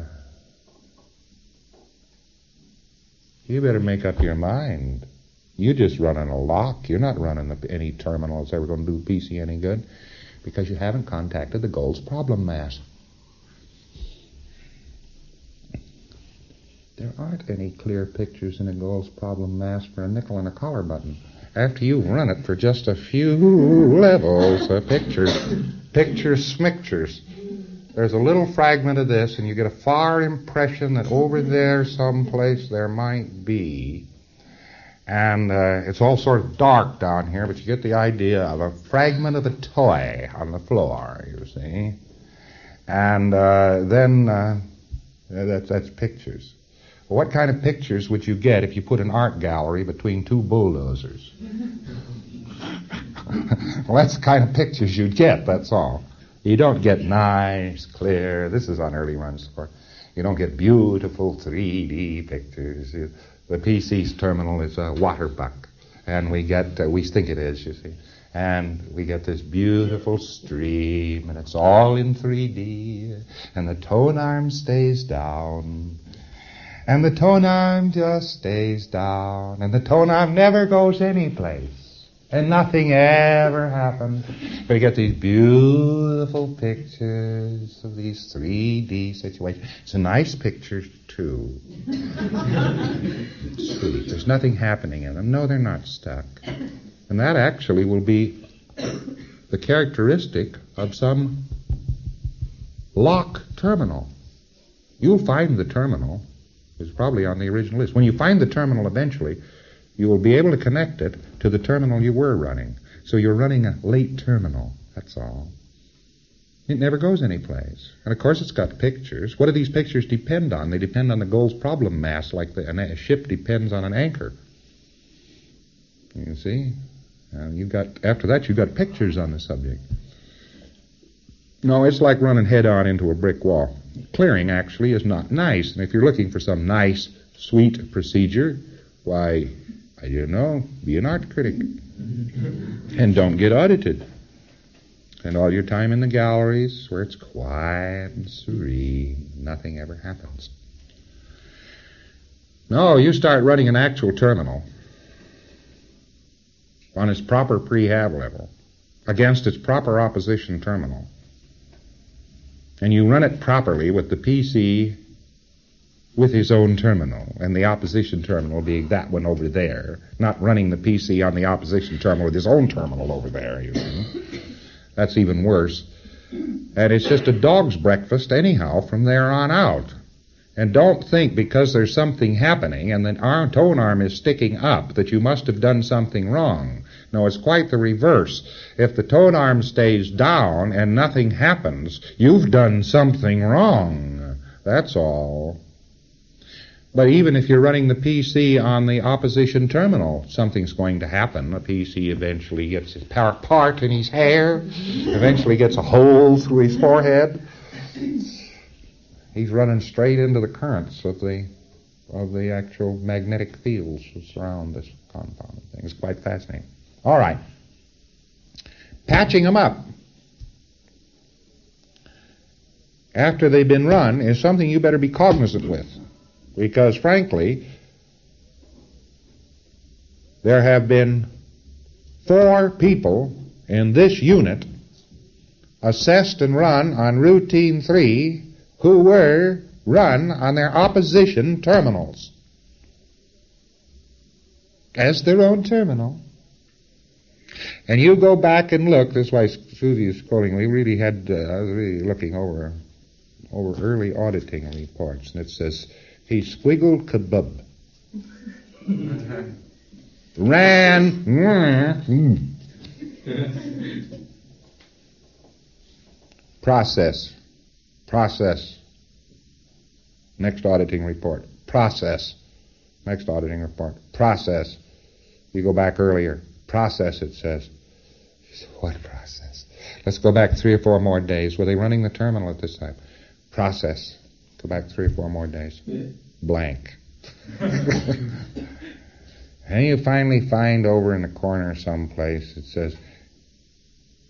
you better make up your mind. You're just running a lock. You're not running the, any terminal that's ever going to do P C any good, because you haven't contacted the goal's problem mass. There aren't any clear pictures in a goal's problem mass for a nickel and a collar button. After you run it for just a few levels of pictures, pictures, smictures, there's a little fragment of this, and you get a far impression that over there someplace there might be. And uh, it's all sort of dark down here, but you get the idea of a fragment of a toy on the floor, you see. And uh, then uh, that's, that's pictures. Well, what kind of pictures would you get if you put an art gallery between two bulldozers? Well, that's the kind of pictures you'd get, that's all. You don't get nice, clear, this is on early run support. You don't get beautiful three D pictures. The P C's terminal is a water buck, and we get, uh, we think it is, you see. And we get this beautiful stream, and it's all in three D, and the tone arm stays down. And the tone arm just stays down, and the tone arm never goes anyplace, and nothing ever happens. We get these beautiful pictures of these three D situations. It's a nice picture, too. Sweet. There's nothing happening in them. No, they're not stuck. And that actually will be the characteristic of some lock terminal. You'll find the terminal. It's probably on the original list. When you find the terminal eventually, you will be able to connect it to the terminal you were running. So you're running a late terminal, that's all. It never goes anyplace. And of course it's got pictures. What do these pictures depend on? They depend on the goal's problem mass, like the, a ship depends on an anchor. You see? And you've got, after that you've got pictures on the subject. No, it's like running head-on into a brick wall. Clearing, actually, is not nice. And if you're looking for some nice, sweet procedure, why, I don't know, be an art critic. And don't get audited. Spend all your time in the galleries where it's quiet and serene. Nothing ever happens. No, you start running an actual terminal on its proper prehab level against its proper opposition terminal. And you run it properly with the P C with his own terminal, and the opposition terminal being that one over there, not running the P C on the opposition terminal with his own terminal over there, you see. That's even worse. And it's just a dog's breakfast anyhow from there on out. And don't think because there's something happening and the arm, tone arm is sticking up that you must have done something wrong. No, it's quite the reverse. If the tone arm stays down and nothing happens, you've done something wrong. That's all. But even if you're running the P C on the opposition terminal, something's going to happen. The P C eventually gets his part in his hair, eventually gets a hole through his forehead. He's running straight into the currents of the of the actual magnetic fields that surround this compound thing. It's quite fascinating. All right. Patching them up after they've been run is something you better be cognizant with. Because, frankly, there have been four people in this unit assessed and run on routine three who were run on their opposition terminals as their own terminal. And you go back and look. That's why Susie is scrolling. We really had, uh, I was really looking over over early auditing reports, and it says, he squiggled kebab. Ran. Mm. Process. Process. Next auditing report. Process. Next auditing report. Process. You go back earlier. Process, it says. What process? Let's go back three or four more days. Were they running the terminal at this time? Process. Go back three or four more days. Yeah. Blank. And you finally find over in the corner someplace, it says,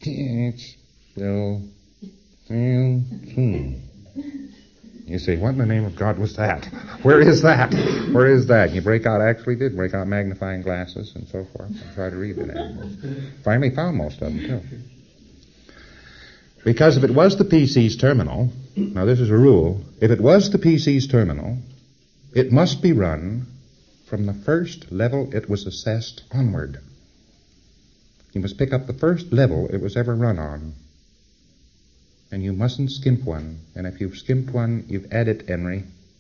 It will fail soon. You say, what in the name of God was that? Where is that? Where is that? You break out, actually did break out magnifying glasses and so forth and try to read it. Finally found most of them, too. Because if it was the P C's terminal, now this is a rule, if it was the P C's terminal, it must be run from the first level it was assessed onward. You must pick up the first level it was ever run on. And you mustn't skimp one. And if you've skimped one, you've added Henry.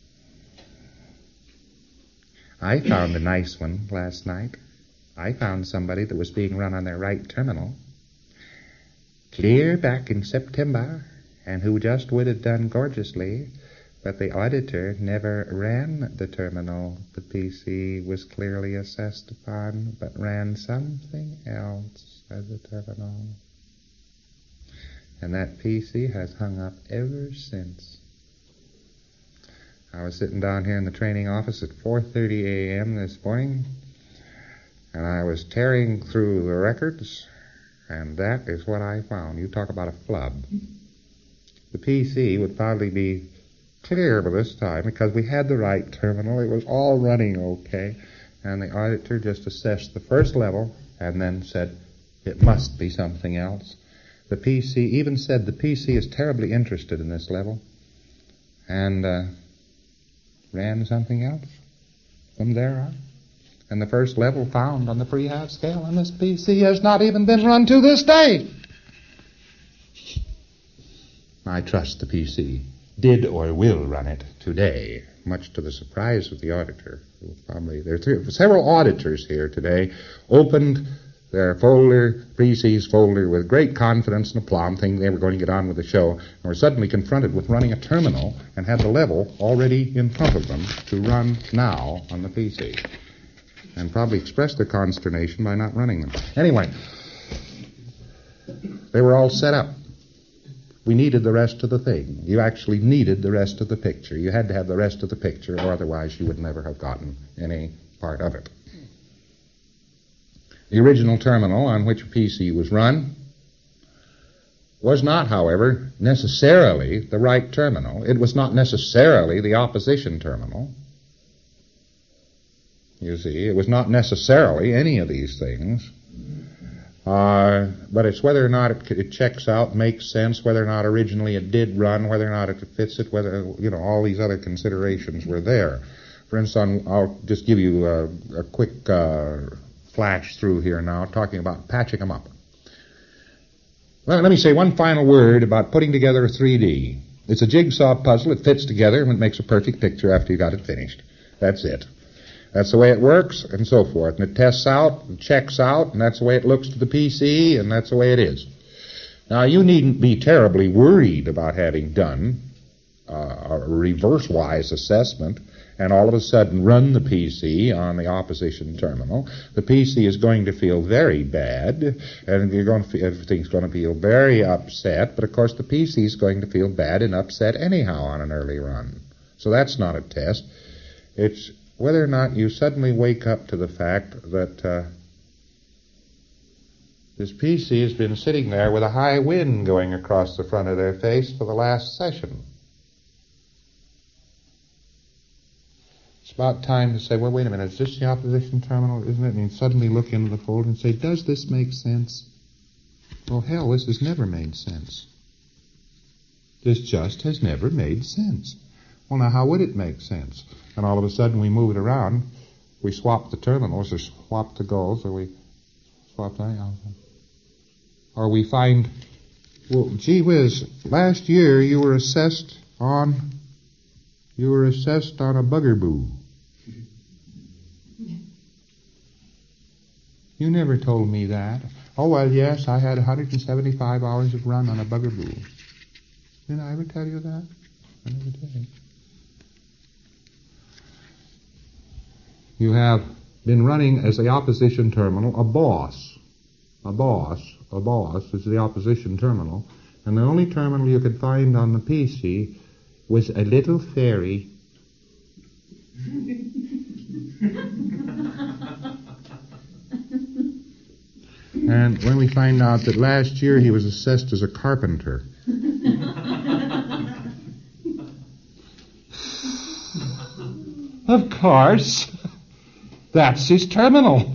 I found a nice one last night. I found somebody that was being run on their right terminal clear back in September, and who just would have done gorgeously, but the auditor never ran the terminal the P C was clearly assessed upon, but ran something else as a terminal. And that P C has hung up ever since. I was sitting down here in the training office at four thirty a.m. this morning, and I was tearing through the records, and that is what I found. You talk about a flub. The P C would probably be clear by this time because we had the right terminal. It was all running okay, and the auditor just assessed the first level and then said, it must be something else. The P C even said the P C is terribly interested in this level, and uh, ran something else from there on. And the first level found on the pre-half scale, and this P C has not even been run to this day. I trust the P C did or will run it today, much to the surprise of the auditor. Who probably there are three, several auditors here today opened their folder, P C's folder, with great confidence and aplomb, thinking they were going to get on with the show, and were suddenly confronted with running a terminal and had the level already in front of them to run now on the P C. And probably expressed their consternation by not running them. Anyway, they were all set up. We needed the rest of the thing. You actually needed the rest of the picture. You had to have the rest of the picture, or otherwise you would never have gotten any part of it. The original terminal on which a P C was run was not, however, necessarily the right terminal. It was not necessarily the opposition terminal. You see, it was not necessarily any of these things. Uh, but it's whether or not it, it checks out, makes sense, whether or not originally it did run, whether or not it fits it, whether, you know, all these other considerations were there. For instance, I'll just give you a, a quick uh, flash through here now, talking about patching them up. Well, let me say one final word about putting together a three D. It's a jigsaw puzzle. It fits together and it makes a perfect picture after you got it finished. That's it. That's the way it works, and so forth. And it tests out, and checks out, and that's the way it looks to the P C, and that's the way it is. Now, you needn't be terribly worried about having done uh, a reverse-wise assessment and all of a sudden run the P C on the opposition terminal. The P C is going to feel very bad, and you're going to feel, everything's going to feel very upset, but of course the P C is going to feel bad and upset anyhow on an early run. So that's not a test. It's whether or not you suddenly wake up to the fact that uh, this P C has been sitting there with a high wind going across the front of their face for the last session. It's about time to say, well, wait a minute, is this the opposition terminal, isn't it? And you suddenly look into the folder and say, does this make sense? Well, hell, this has never made sense. This just has never made sense. Well, now, how would it make sense? And all of a sudden we move it around, we swap the terminals, or swap the goals, or we swap that, or we find, well, gee whiz, last year you were assessed on, you were assessed on a buggerboo. You never told me that. Oh, well, yes, I had one hundred seventy-five hours of run on a buggerboo. Did I ever tell you that? I never did. You have been running as the opposition terminal a boss. A boss. A boss is the opposition terminal. And the only terminal you could find on the P C was a little fairy. And when we find out that last year he was assessed as a carpenter. Of course. That's his terminal.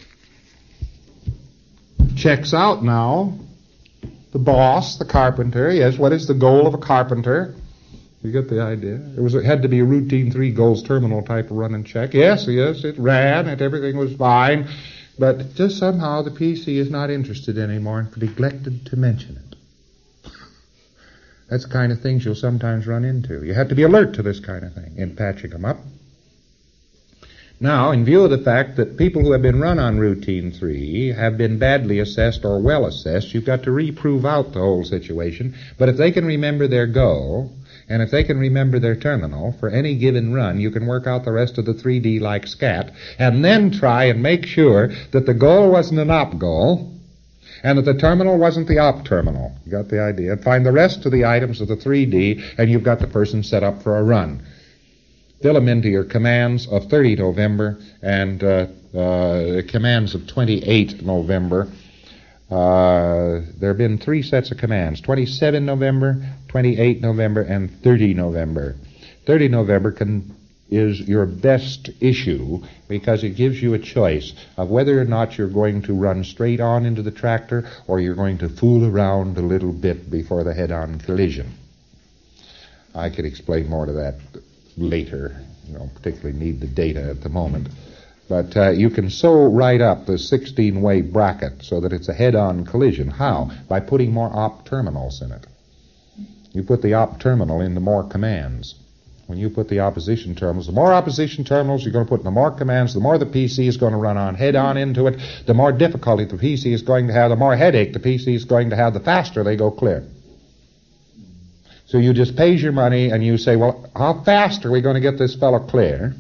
Checks out now. The boss, the carpenter, yes, what is the goal of a carpenter? You get the idea? It was it had to be a routine three goals terminal type of run and check. Yes, yes, it ran and everything was fine. But just somehow the P C is not interested anymore and neglected to mention it. That's the kind of things you'll sometimes run into. You have to be alert to this kind of thing in patching them up. Now, in view of the fact that people who have been run on routine three have been badly assessed or well assessed, you've got to reprove out the whole situation. But if they can remember their goal, and if they can remember their terminal for any given run, you can work out the rest of the three D like scat, and then try and make sure that the goal wasn't an op goal, and that the terminal wasn't the op terminal. You got the idea? Find the rest of the items of the three D, and you've got the person set up for a run. Fill them into your commands of thirty November and uh, uh, commands of twenty-eight November. Uh, there have been three sets of commands, twenty-seven November, twenty-eight November, and thirty November. thirty November can, is your best issue because it gives you a choice of whether or not you're going to run straight on into the tractor or you're going to fool around a little bit before the head-on collision. I could explain more to that later. You don't particularly need the data at the moment. But uh, you can so write up the sixteen-way bracket so that it's a head-on collision. How? By putting more op terminals in it. You put the op terminal into more commands. When you put the opposition terminals, the more opposition terminals you're going to put in the more commands, the more the P C is going to run on head-on into it, the more difficulty the P C is going to have, the more headache the P C is going to have, the faster they go clear. So you just pays your money and you say, well, how fast are we going to get this fellow clear?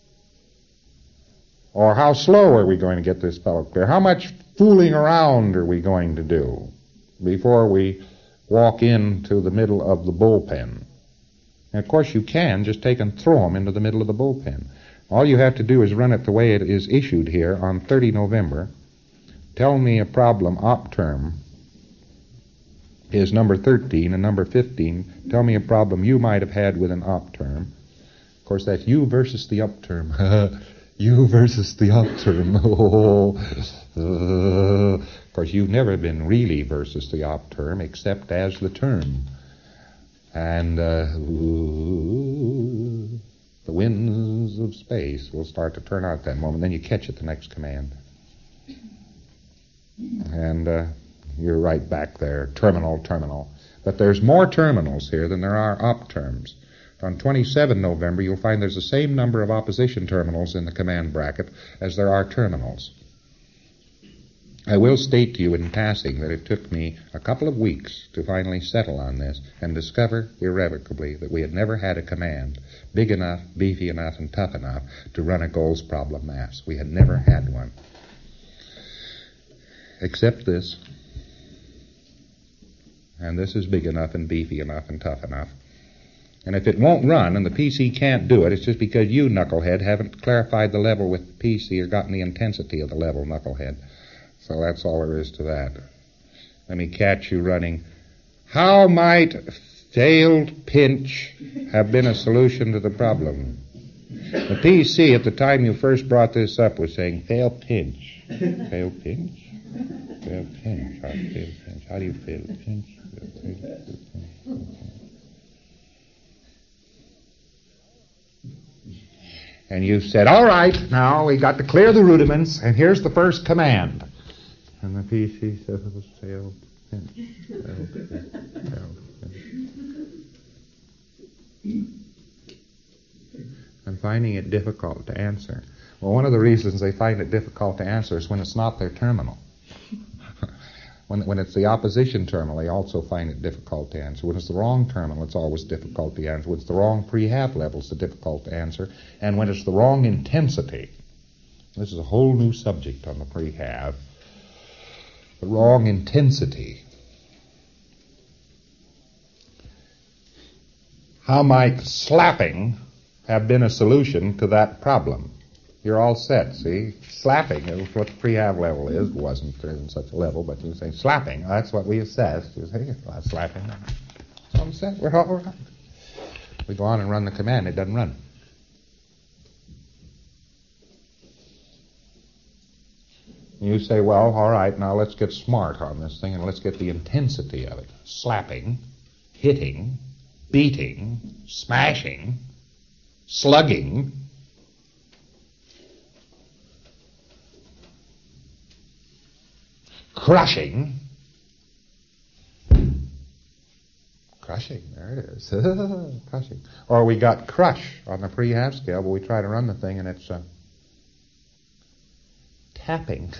Or how slow are we going to get this fellow clear? How much fooling around are we going to do before we walk into the middle of the bullpen? And of course you can just take and throw them into the middle of the bullpen. All you have to do is run it the way it is issued here on thirty November. Tell me a problem op term is number thirteen and number fifteen. Tell me a problem you might have had with an op term. Of course, that's you versus the op term. You versus the op term. Oh, uh, of course, you've never been really versus the op term except as the term. And uh, ooh, the winds of space will start to turn out at that moment. Then you catch it the next command. And uh, you're right back there, terminal, terminal. But there's more terminals here than there are op terms. On twenty-seven November, you'll find there's the same number of opposition terminals in the command bracket as there are terminals. I will state to you in passing that it took me a couple of weeks to finally settle on this and discover irrevocably that we had never had a command big enough, beefy enough, and tough enough to run a goals problem mass. We had never had one. Except this. And this is big enough and beefy enough and tough enough. And if it won't run and the P C can't do it, it's just because you, knucklehead, haven't clarified the level with the P C or gotten the intensity of the level, knucklehead. So that's all there is to that. Let me catch you running. How might failed pinch have been a solution to the problem? The P C at the time you first brought this up was saying, fail pinch. Fail pinch? Fail pinch. How do you fail pinch? How do you fail pinch? And you said, all right, now we got to clear the rudiments, and here's the first command. And the P C says, fail pinch. Fail pinch. Fail pinch. I'm finding it difficult to answer. Well, one of the reasons they find it difficult to answer is when it's not their terminal. when, when it's the opposition terminal, they also find it difficult to answer. When it's the wrong terminal, it's always difficult to answer. When it's the wrong pre-half level, it's difficult to answer. And when it's the wrong intensity, this is a whole new subject on the pre-half, the wrong intensity. How might slapping have been a solution to that problem? You're all set, see? Slapping is what the prehab level is. It wasn't there isn't such a level, but you say slapping. That's what we assessed. You say, well, slapping. It's all set. We're all right. We go on and run the command. It doesn't run. You say, well, all right, now let's get smart on this thing and let's get the intensity of it. Slapping, hitting, beating, smashing, slugging. Crushing. Crushing, there it is. Crushing. Or we got crush on the prehab scale, but we try to run the thing and it's uh, tapping.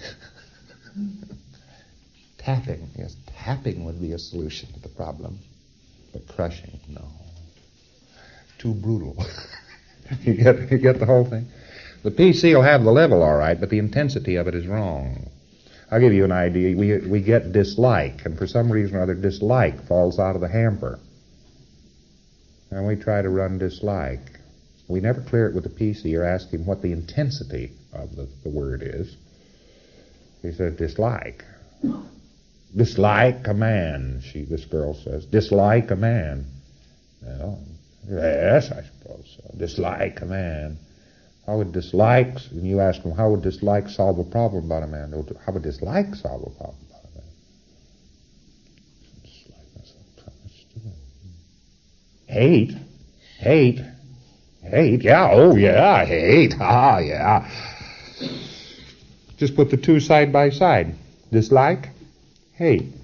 Tapping, yes, tapping would be a solution to the problem. But crushing, no. Too brutal. you get you get the whole thing? The P C will have the level all right, but the intensity of it is wrong. I'll give you an idea. We we get dislike, and for some reason or other, dislike falls out of the hamper. And we try to run dislike. We never clear it with the P C or ask him what the intensity of the, the word is. He says dislike. Dislike a man, she, this girl says. Dislike a man. Well, yes, I suppose so. Dislike a man. How would dislike, and you ask them, how would dislike solve a problem about a man? How would dislike solve a problem about a man? Hate? Hate? Hate? Yeah, oh yeah, hate. Ah, yeah. Just put the two side by side. Dislike, hate.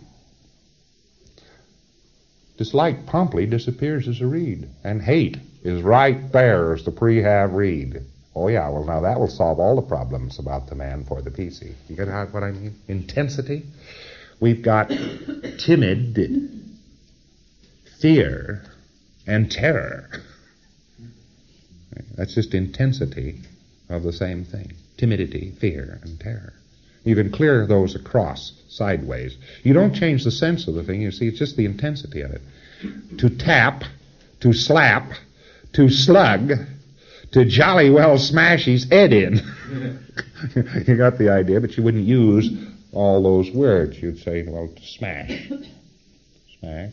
Dislike promptly disappears as a read, and hate is right there as the prehab read. Oh, yeah, well, now that will solve all the problems about the man for the P C. You get what I mean? Intensity. We've got timid, fear, and terror. That's just intensity of the same thing. Timidity, fear, and terror. You can clear those across, sideways. You don't change the sense of the thing. You see, it's just the intensity of it. To tap, to slap, to slug, to jolly well smash his head in. You got the idea, but you wouldn't use all those words. You'd say, well, to smash. Smash.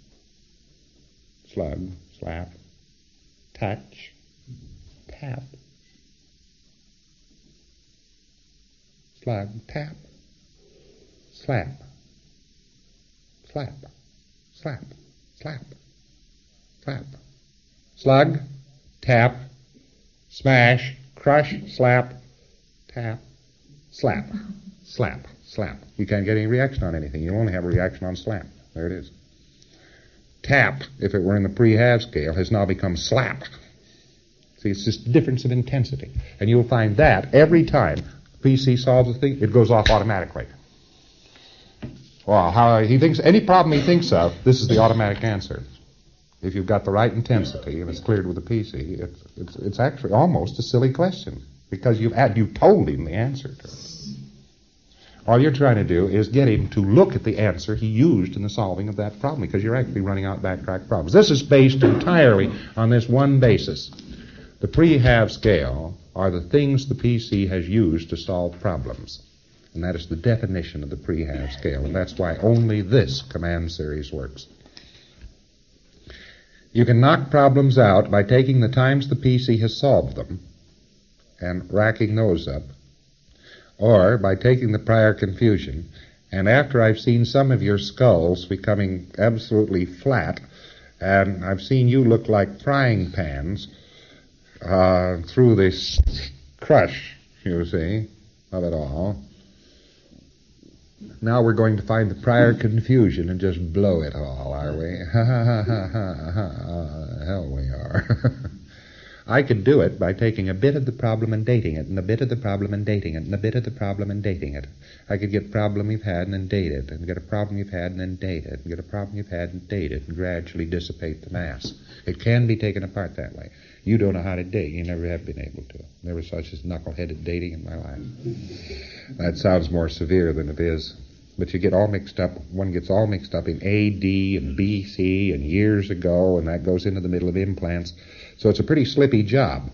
Slug. Slap. Touch. Tap. Slug. Tap. Slap. Slap. Slap. Slap. Slap. Slug. Tap. Smash, crush, slap, tap, slap, slap, slap. You can't get any reaction on anything. You only have a reaction on slap. There it is. Tap, if it were in the prehab scale, has now become slap. See, it's just difference of intensity. And you'll find that every time the P C solves a thing, it goes off automatically. Well, how he thinks, any problem he thinks of, this is the automatic answer. If you've got the right intensity and it's cleared with a P C, it's, it's, it's actually almost a silly question because you've had, you've told him the answer to it. All you're trying to do is get him to look at the answer he used in the solving of that problem because you're actually running out backtrack problems. This is based entirely on this one basis. The prehab scale are the things the P C has used to solve problems. And that is the definition of the prehab scale. And that's why only this command series works. You can knock problems out by taking the times the P C has solved them and racking those up, or by taking the prior confusion, and after I've seen some of your skulls becoming absolutely flat, and I've seen you look like frying pans uh, through this crush, you see, of it all. Now we're going to find the prior confusion and just blow it all, are we? Ha ha ha ha ha ha. Hell we are. I could do it by taking a bit of the problem and dating it, and a bit of the problem and dating it, and a bit of the problem and dating it. I could get a problem you've had and then date it, and get a problem you've had and then date it, and get a problem you've had and date it, and gradually dissipate the mass. It can be taken apart that way. You don't know how to date. You never have been able to. Never such as knuckle-headed dating in my life. That sounds more severe than it is. But you get all mixed up, one gets all mixed up in A D and B C and years ago, and that goes into the middle of implants. So it's a pretty slippy job.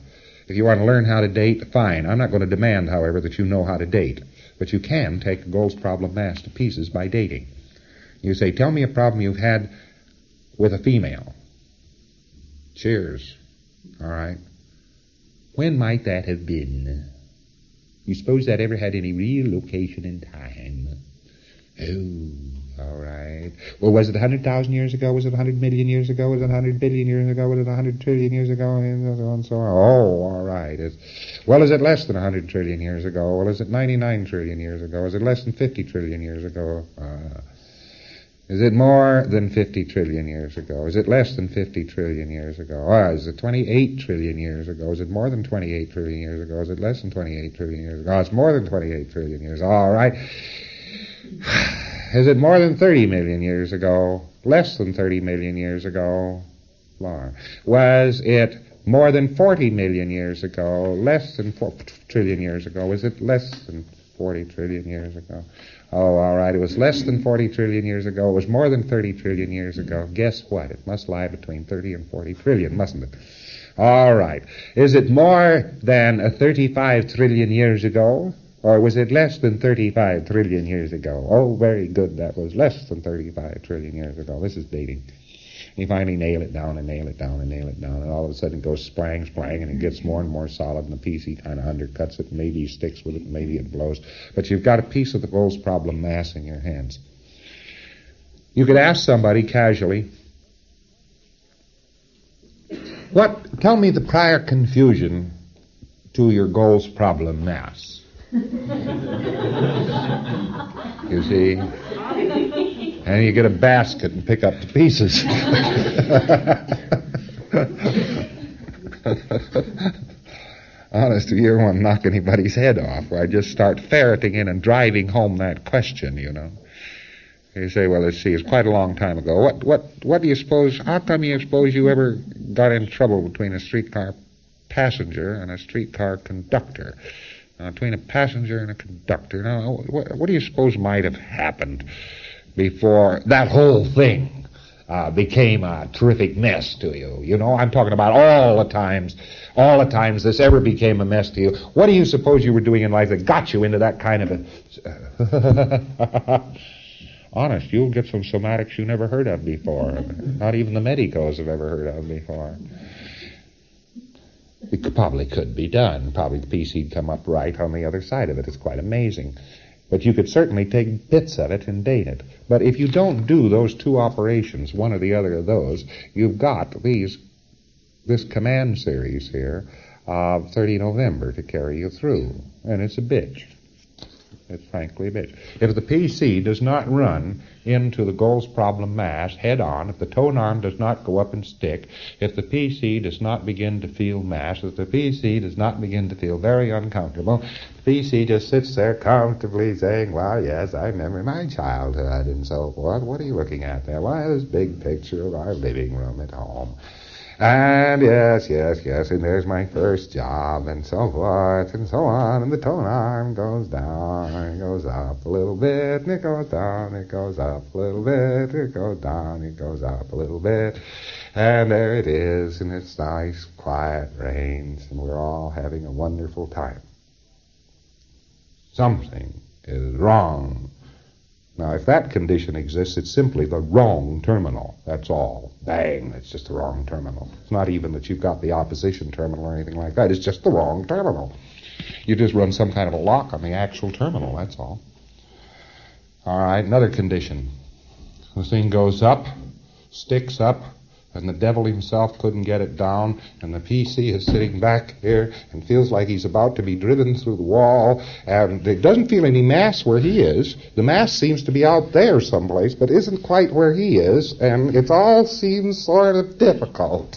If you want to learn how to date, fine. I'm not going to demand, however, that you know how to date. But you can take the Gould's problem mass to pieces by dating. You say, tell me a problem you've had with a female. Cheers. All right. When might that have been? You suppose that ever had any real location in time? Oh, all right. Well, was it one hundred thousand years ago? Was it one hundred million years ago? Was it one hundred billion years ago? Was it one hundred trillion years ago? And so on and so on. Oh, all right. Is, well, is it less than one hundred trillion years ago? Well, is it ninety-nine trillion years ago? Is it less than fifty trillion years ago? Uh, is it more than fifty trillion years ago? Is it less than fifty trillion years ago? Oh, is it twenty-eight trillion years ago? Is it more than twenty-eight trillion years ago? Is it less than twenty-eight trillion years ago? Oh, it's more than twenty-eight trillion years. All right. Is it more than thirty million years ago? Less than thirty million years ago? Long. Was it more than forty million years ago? Less than four trillion years ago? Was it less than forty trillion years ago? Oh, all right. It was less than forty trillion years ago. It was more than thirty trillion years ago. Guess what? It must lie between thirty and forty trillion, mustn't it? All right. Is it more than a thirty-five trillion years ago? Or was it less than thirty-five trillion years ago? Oh, very good. That was less than thirty-five trillion years ago. This is dating. You finally nail it down and nail it down and nail it down, and all of a sudden it goes splang, splang, and it gets more and more solid, and the P C kind of undercuts it. Maybe he sticks with it, maybe it blows. But you've got a piece of the Gould's problem mass in your hands. You could ask somebody casually, what, tell me the prior confusion to your Gould's problem mass. You see? And you get a basket and pick up the pieces. Honest, you don't want to knock anybody's head off. I just start ferreting in and driving home that question, you know. You say, well, let's see, it's quite a long time ago. What, what, what do you suppose, how come you suppose you ever got in trouble between a streetcar passenger and a streetcar conductor? Uh, between a passenger and a conductor. Now, what, what do you suppose might have happened before that whole thing uh, became a terrific mess to you? You know, I'm talking about all the times, all the times this ever became a mess to you. What do you suppose you were doing in life that got you into that kind of a... Honest, you'll get some somatics you never heard of before. Not even the medicos have ever heard of before. It could, probably could be done. Probably the P C'd come up right on the other side of it. It's quite amazing. But you could certainly take bits of it and date it. But if you don't do those two operations, one or the other of those, you've got these, this command series here of thirty November to carry you through. And it's a bitch. It's frankly a bitch. If the P C does not run into the Gould's problem mass head on, if the tone arm does not go up and stick, if the P C does not begin to feel mass, if the P C does not begin to feel very uncomfortable, the P C just sits there comfortably saying, well, yes, I remember my childhood and so forth. What are you looking at there? Why, this big picture of our living room at home. And yes, yes, yes, and there's my first job, and so forth, and so on, and the tone arm goes down, and it goes up a little bit, and it goes down, it goes up a little bit, it goes down, it goes up a little bit, and there it is, and it's nice, quiet rains, and we're all having a wonderful time. Something is wrong. Now, if that condition exists, it's simply the wrong terminal. That's all. Bang, it's just the wrong terminal. It's not even that you've got the opposition terminal or anything like that. It's just the wrong terminal. You just run some kind of a lock on the actual terminal, that's all. All right, another condition. The thing goes up, sticks up, and the devil himself couldn't get it down, and the P C is sitting back here and feels like he's about to be driven through the wall, and it doesn't feel any mass where he is. The mass seems to be out there someplace, but isn't quite where he is, and it all seems sort of difficult.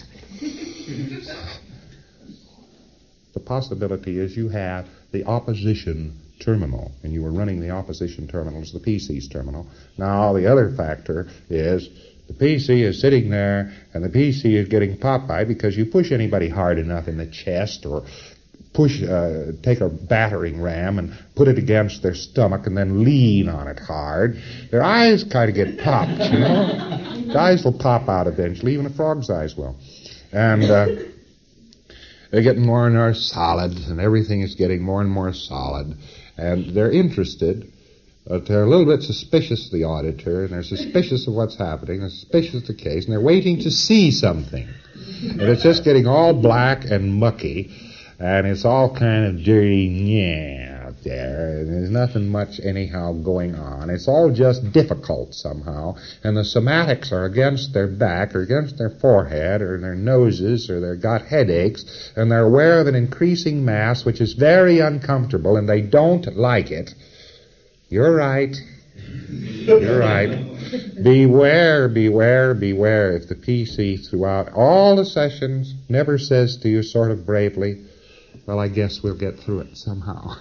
The possibility is you have the opposition terminal, and you were running the opposition terminal as the P C's terminal. Now, the other factor is the P C is sitting there, and the P C is getting popped by because you push anybody hard enough in the chest, or push, uh, take a battering ram and put it against their stomach and then lean on it hard. Their eyes kind of get popped, you know. The eyes will pop out eventually, even a frog's eyes will. And uh, they're getting more and more solid, and everything is getting more and more solid. And they're interested, but they're a little bit suspicious of the auditor, and they're suspicious of what's happening, they're suspicious of the case, and they're waiting to see something. And it's just getting all black and mucky, and it's all kind of dirty, yeah, out there, and there's nothing much anyhow going on. It's all just difficult somehow, and the somatics are against their back, or against their forehead, or their noses, or they've got headaches, and they're aware of an increasing mass which is very uncomfortable, and they don't like it. You're right. You're right. Beware, beware, beware if the P C throughout all the sessions never says to you sort of bravely, well, I guess we'll get through it somehow.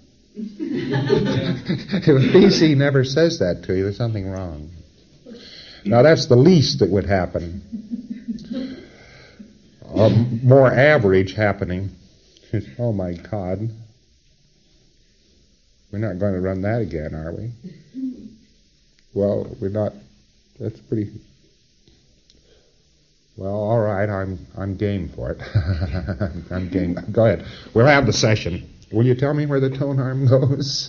If the P C never says that to you, there's something wrong. Now, that's the least that would happen. A more average happening is, oh, my God, we're not going to run that again, are we? Well, we're not. That's pretty. Well, all right. I'm I'm game for it. I'm game. Go ahead. We'll have the session. Will you tell me where the tone arm goes?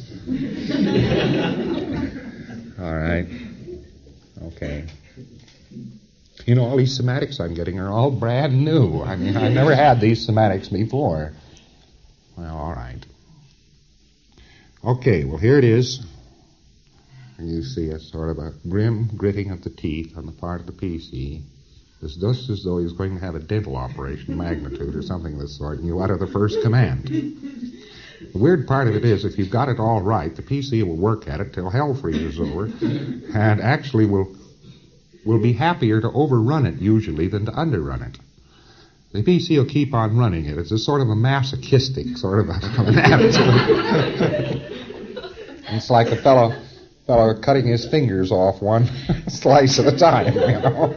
All right. Okay. You know, all these somatics I'm getting are all brand new. I mean, I never had these somatics before. Well, all right. Okay. Well, here it is. And you see a sort of a grim gritting of the teeth on the part of the P C. It's just as though he's going to have a dental operation magnitude or something of this sort, and you utter the first command. The weird part of it is, if you've got it all right, the P C will work at it till hell freezes over, and actually will will be happier to overrun it usually than to underrun it. The P C will keep on running it. It's a sort of a masochistic sort of, a, of an attitude. It's like a fellow... fellow cutting his fingers off one slice at a time, you know.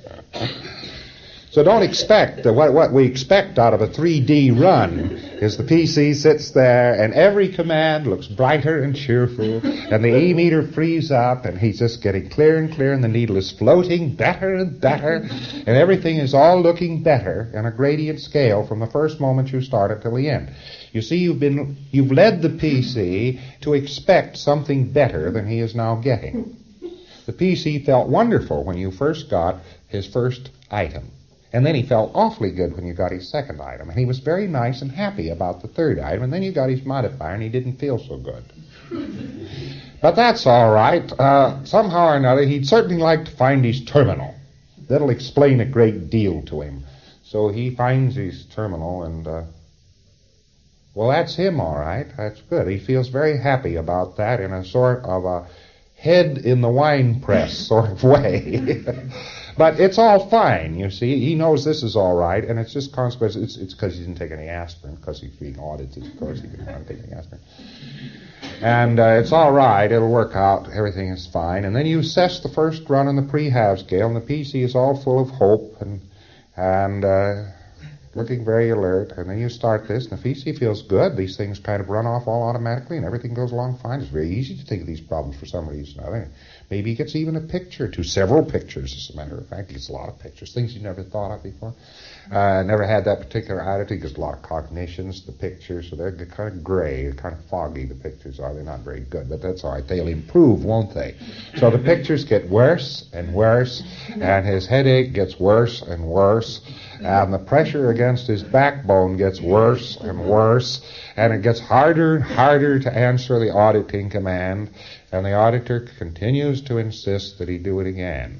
So don't expect, that what, what we expect out of a three D run is the P C sits there and every command looks brighter and cheerful, and the E-meter frees up, and he's just getting clearer and clearer, and the needle is floating better and better, and everything is all looking better in a gradient scale from the first moment you start it till the end. You see, you've been, you've led the P C to expect something better than he is now getting. The P C felt wonderful when you first got his first item. And then he felt awfully good when you got his second item. And he was very nice and happy about the third item. And then you got his modifier and he didn't feel so good. But that's all right. Uh, somehow or another, he'd certainly like to find his terminal. That'll explain a great deal to him. So he finds his terminal and... Uh, Well, that's him, all right. That's good. He feels very happy about that in a sort of a head in the wine press sort of way. But it's all fine, you see. He knows this is all right, and it's just consequence. It's it's because he didn't take any aspirin, because he's being audited. Of course, he didn't want to take any aspirin. And uh, it's all right. It'll work out. Everything is fine. And then you assess the first run on the pre-half scale, and the P C is all full of hope and and. Uh, looking very alert, and then you start this, and the P C feels good. These things kind of run off all automatically, and everything goes along fine. It's very easy to think of these problems for some reason or another. Maybe he gets even a picture, to several pictures, as a matter of fact. He gets a lot of pictures, things you never thought of before. Uh, never had that particular attitude. He gets a lot of cognitions, the pictures, so they're kind of gray, kind of foggy, the pictures are. They're not very good, but that's all right. They'll improve, won't they? So the pictures get worse and worse, and his headache gets worse and worse, and the pressure against his backbone gets worse and worse, and it gets harder and harder to answer the auditing command, and the auditor continues to insist that he do it again.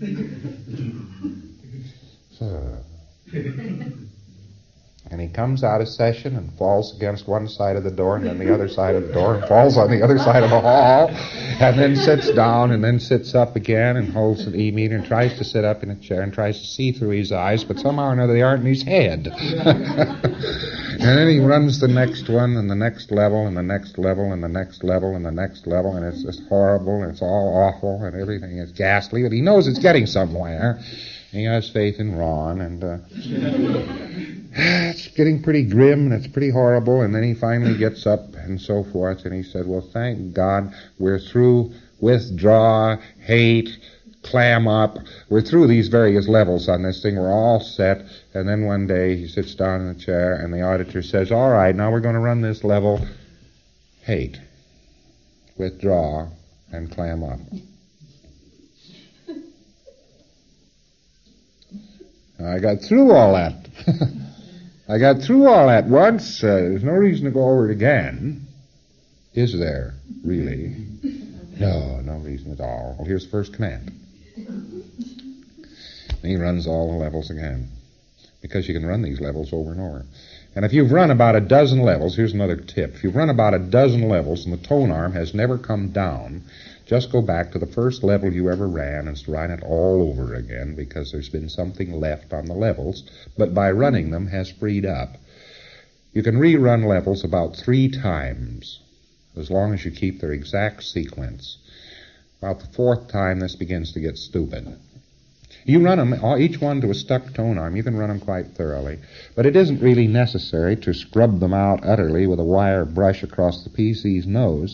So, and he comes out of session and falls against one side of the door and then the other side of the door and falls on the other side of the hall and then sits down and then sits up again and holds an E-meter and tries to sit up in a chair and tries to see through his eyes, but somehow or another they aren't in his head. And then he runs the next one and the next level and the next level and the next level and the next level, and it's just horrible and it's all awful and everything is ghastly, but he knows it's getting somewhere. He has faith in Ron, and uh, it's getting pretty grim, and it's pretty horrible, and then he finally gets up and so forth, and he said, well, thank God we're through withdraw, hate, clam up. We're through these various levels on this thing. We're all set. And then one day he sits down in the chair and the auditor says, all right, now we're going to run this level. Hate. Withdraw and clam up. I got through all that. I got through all that once. Uh, there's no reason to go over it again. Is there, really? No, no reason at all. Well, here's the first command. And he runs all the levels again. Because you can run these levels over and over. And if you've run about a dozen levels, here's another tip. If you've run about a dozen levels and the tone arm has never come down, just go back to the first level you ever ran and run it all over again, because there's been something left on the levels, but by running them has freed up. You can rerun levels about three times, as long as you keep their exact sequence. About the fourth time, this begins to get stupid. You run them, each one to a stuck tone arm. You can run them quite thoroughly. But it isn't really necessary to scrub them out utterly with a wire brush across the P C's nose,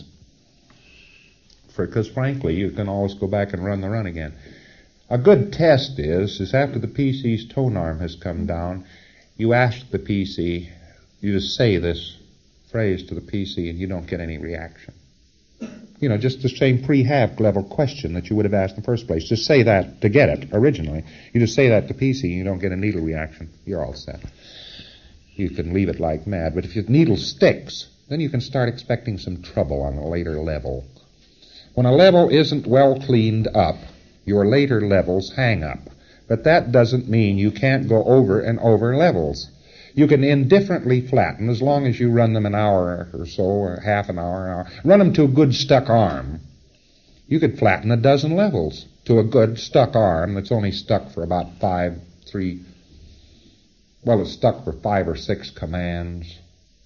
because frankly, you can always go back and run the run again. A good test is, is after the P C's tone arm has come down, you ask the P C, you just say this phrase to the P C and you don't get any reaction. You know, just the same pre-have level question that you would have asked in the first place. Just say that to get it originally. You just say that to P C and you don't get a needle reaction. You're all set. You can leave it like mad. But if your needle sticks, then you can start expecting some trouble on a later level. When a level isn't well cleaned up, your later levels hang up. But that doesn't mean you can't go over and over levels. You can indifferently flatten as long as you run them an hour or so, or half an hour, an hour. Run them to a good stuck arm. You could flatten a dozen levels to a good stuck arm that's only stuck for about five, three, well, it's stuck for five or six commands.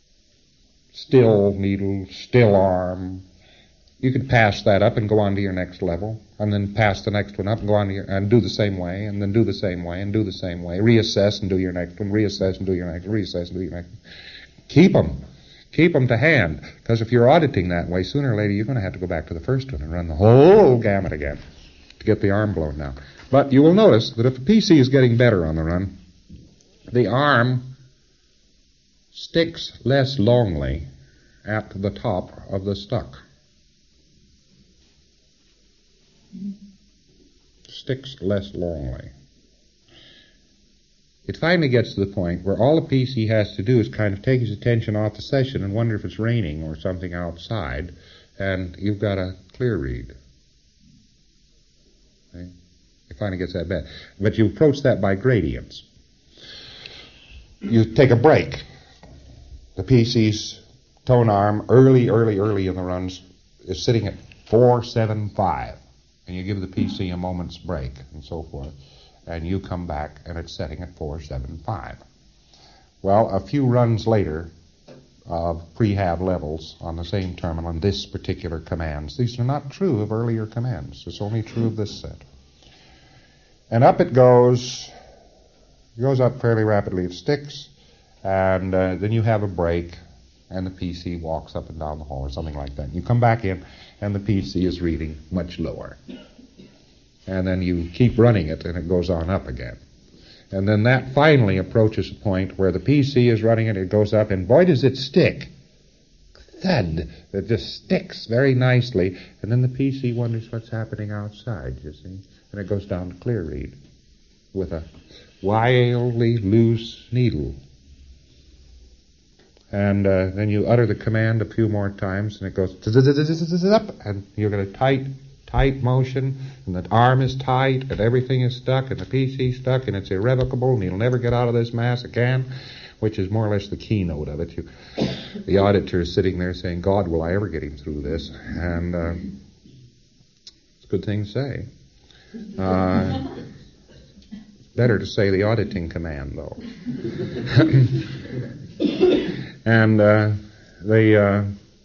Still needle, still arm. You could pass that up and go on to your next level, and then pass the next one up and go on to your, and do the same way, and then do the same way, and do the same way. Reassess and do your next one, reassess and do your next one, reassess and do your next one. Keep them. Keep them to hand, because if you're auditing that way, sooner or later you're going to have to go back to the first one and run the whole gamut again to get the arm blown down. But you will notice that if the P C is getting better on the run, the arm sticks less longly at the top of the stuck. Sticks less longly. It finally gets to the point where all the P C has to do is kind of take his attention off the session and wonder if it's raining or something outside, and you've got a clear read. Okay? It finally gets that bad. But you approach that by gradients. You take a break. The P C's tone arm, early, early, early in the runs, is sitting at four seven five. And you give the P C a moment's break, and so forth. And you come back, and it's setting at four seven five. Well, a few runs later of pre-have levels on the same terminal on this particular commands. These are not true of earlier commands. It's only true of this set. And up it goes. It goes up fairly rapidly. It sticks, and uh, then you have a break, and the P C walks up and down the hall or something like that. You come back in, and the P C is reading much lower. And then you keep running it, and it goes on up again. And then that finally approaches a point where the P C is running it, it goes up, and boy, does it stick. Thud. It just sticks very nicely. And then the P C wonders what's happening outside, you see. And it goes down to clear read with a wildly loose needle. And uh, then you utter the command a few more times, and it goes up, and you're going to tight, tight motion, and the arm is tight, and everything is stuck, and the P C is stuck, and it's irrevocable, and you'll never get out of this mess again, which is more or less the keynote of it. You, the auditor is sitting there saying, God, will I ever get him through this? And uh, it's a good thing to say. Uh, better to say the auditing command, though. And uh, the uh,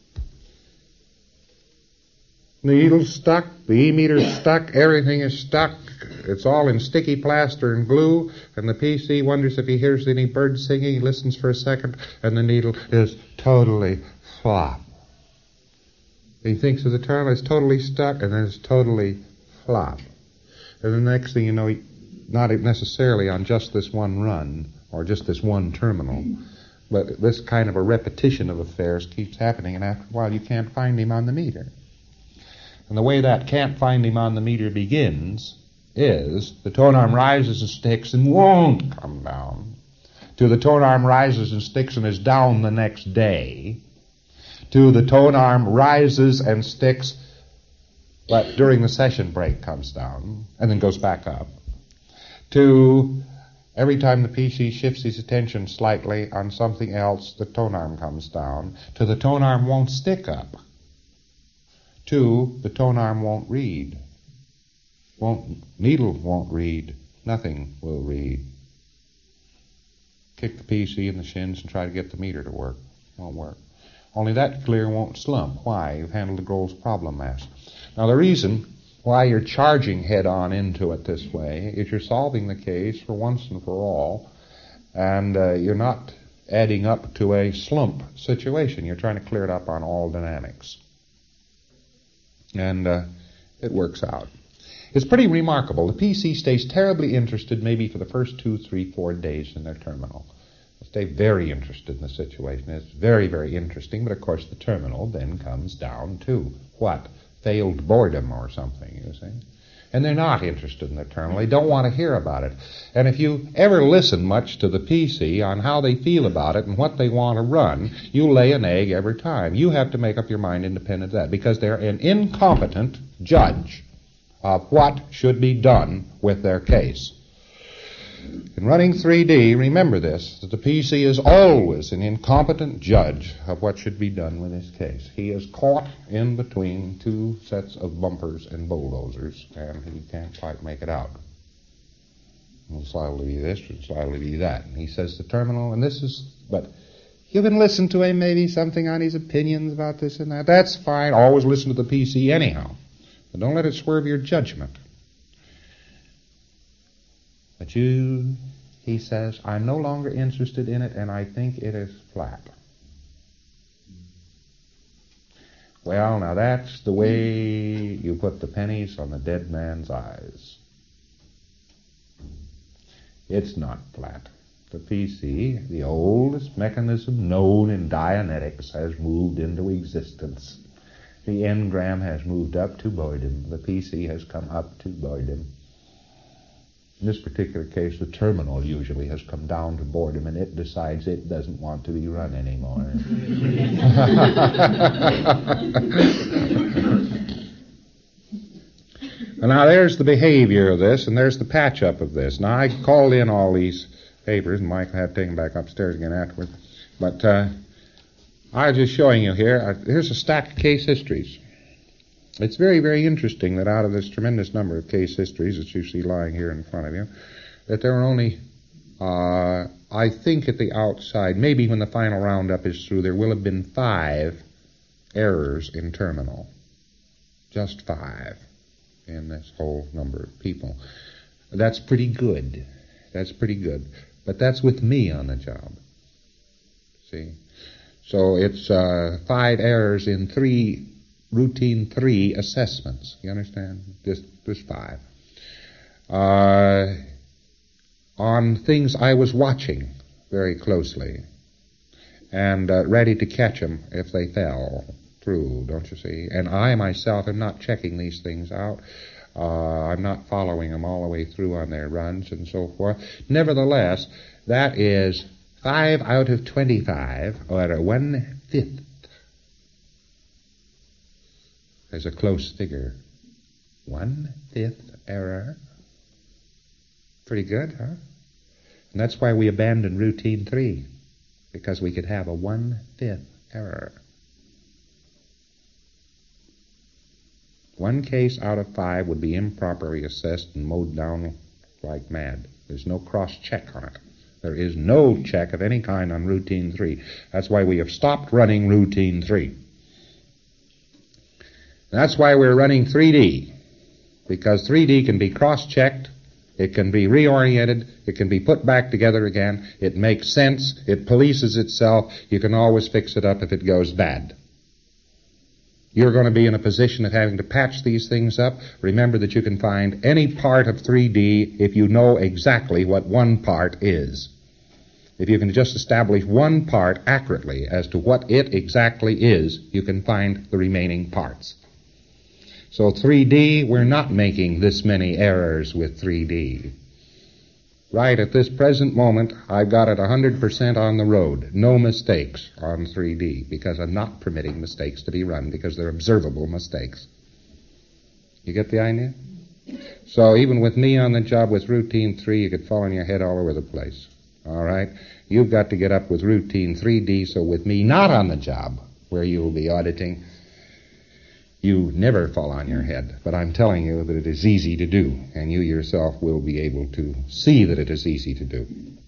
needle's stuck, the E-meter's stuck, everything is stuck. It's all in sticky plaster and glue, and the P C wonders if he hears any birds singing. He listens for a second, and the needle is totally flop. He thinks of the terminal is totally stuck, and then it's totally flop. And the next thing you know, not necessarily on just this one run or just this one terminal, but this kind of a repetition of affairs keeps happening, and after a while you can't find him on the meter. And the way that can't find him on the meter begins is the tone arm rises and sticks and won't come down. To the tone arm rises and sticks and is down the next day. To the tone arm rises and sticks, but during the session break comes down and then goes back up. To every time the P C shifts his attention slightly on something else, the tone arm comes down. To the tone arm won't stick up. To the tone arm won't read. Won't needle won't read. Nothing will read. Kick the P C in the shins and try to get the meter to work. Won't work. Only that clear won't slump. Why? You've handled the Grohl's problem mass. Now the reason why you're charging head-on into it this way is you're solving the case for once and for all, and uh, you're not adding up to a slump situation. You're trying to clear it up on all dynamics. And uh, it works out. It's pretty remarkable. The P C stays terribly interested maybe for the first two, three, four days in their terminal. They'll stay very interested in the situation. It's very, very interesting, but of course the terminal then comes down to what? Failed boredom or something, you see. And they're not interested in the terminal. They don't want to hear about it. And if you ever listen much to the P C on how they feel about it and what they want to run, you lay an egg every time. You have to make up your mind independent of that, because they're an incompetent judge of what should be done with their case. In running three D, remember this, that the P C is always an incompetent judge of what should be done with his case. He is caught in between two sets of bumpers and bulldozers, and he can't quite make it out. It'll slightly be this, it'll slightly be that. And he says the terminal, and this is, but you can listen to him, maybe something on his opinions about this and that. That's fine. Always listen to the P C anyhow. But don't let it swerve your judgment. But you, he says, I'm no longer interested in it, and I think it is flat. Well, now that's the way you put the pennies on the dead man's eyes. It's not flat. The P C, the oldest mechanism known in Dianetics, has moved into existence. The engram has moved up to boredom. The P C has come up to boredom. In this particular case, the terminal usually has come down to boredom, and it decides it doesn't want to be run anymore. And now there's the behavior of this, and there's the patch-up of this. Now, I called in all these papers, and Mike will have to take them back upstairs again afterwards. But uh, I was just showing you here, uh, here's a stack of case histories. It's very, very interesting that out of this tremendous number of case histories that you see lying here in front of you, that there are only, uh, I think at the outside, maybe when the final roundup is through, there will have been five errors in terminal. Just five in this whole number of people. That's pretty good. That's pretty good. But that's with me on the job. See? So it's uh, five errors in three routine three assessments. You understand? Just, just five. Uh, on things I was watching very closely and uh, ready to catch them if they fell through, don't you see? And I myself am not checking these things out. Uh, I'm not following them all the way through on their runs and so forth. Nevertheless, that is five out of twenty-five, or one-fifth. There's a close figure. One-fifth error. Pretty good, huh? And that's why we abandoned routine three, because we could have a one-fifth error. One case out of five would be improperly assessed and mowed down like mad. There's no cross-check on it. There is no check of any kind on routine three. That's why we have stopped running routine three. That's why we're running three D, because three D can be cross-checked, it can be reoriented, it can be put back together again, it makes sense, it polices itself, you can always fix it up if it goes bad. you're going to be in a position of having to patch these things up, remember that you can find any part of three D if you know exactly what one part is. If you can just establish one part accurately as to what it exactly is, you can find the remaining parts. So three D, we're not making this many errors with three D. Right at this present moment, I've got it one hundred percent on the road. No mistakes on three D, because I'm not permitting mistakes to be run, because they're observable mistakes. You get the idea? So even with me on the job with routine three, you could fall on your head all over the place. All right? You've got to get up with routine three D, so with me not on the job, where you will be auditing, you never fall on your head. But I'm telling you that it is easy to do, and you yourself will be able to see that it is easy to do.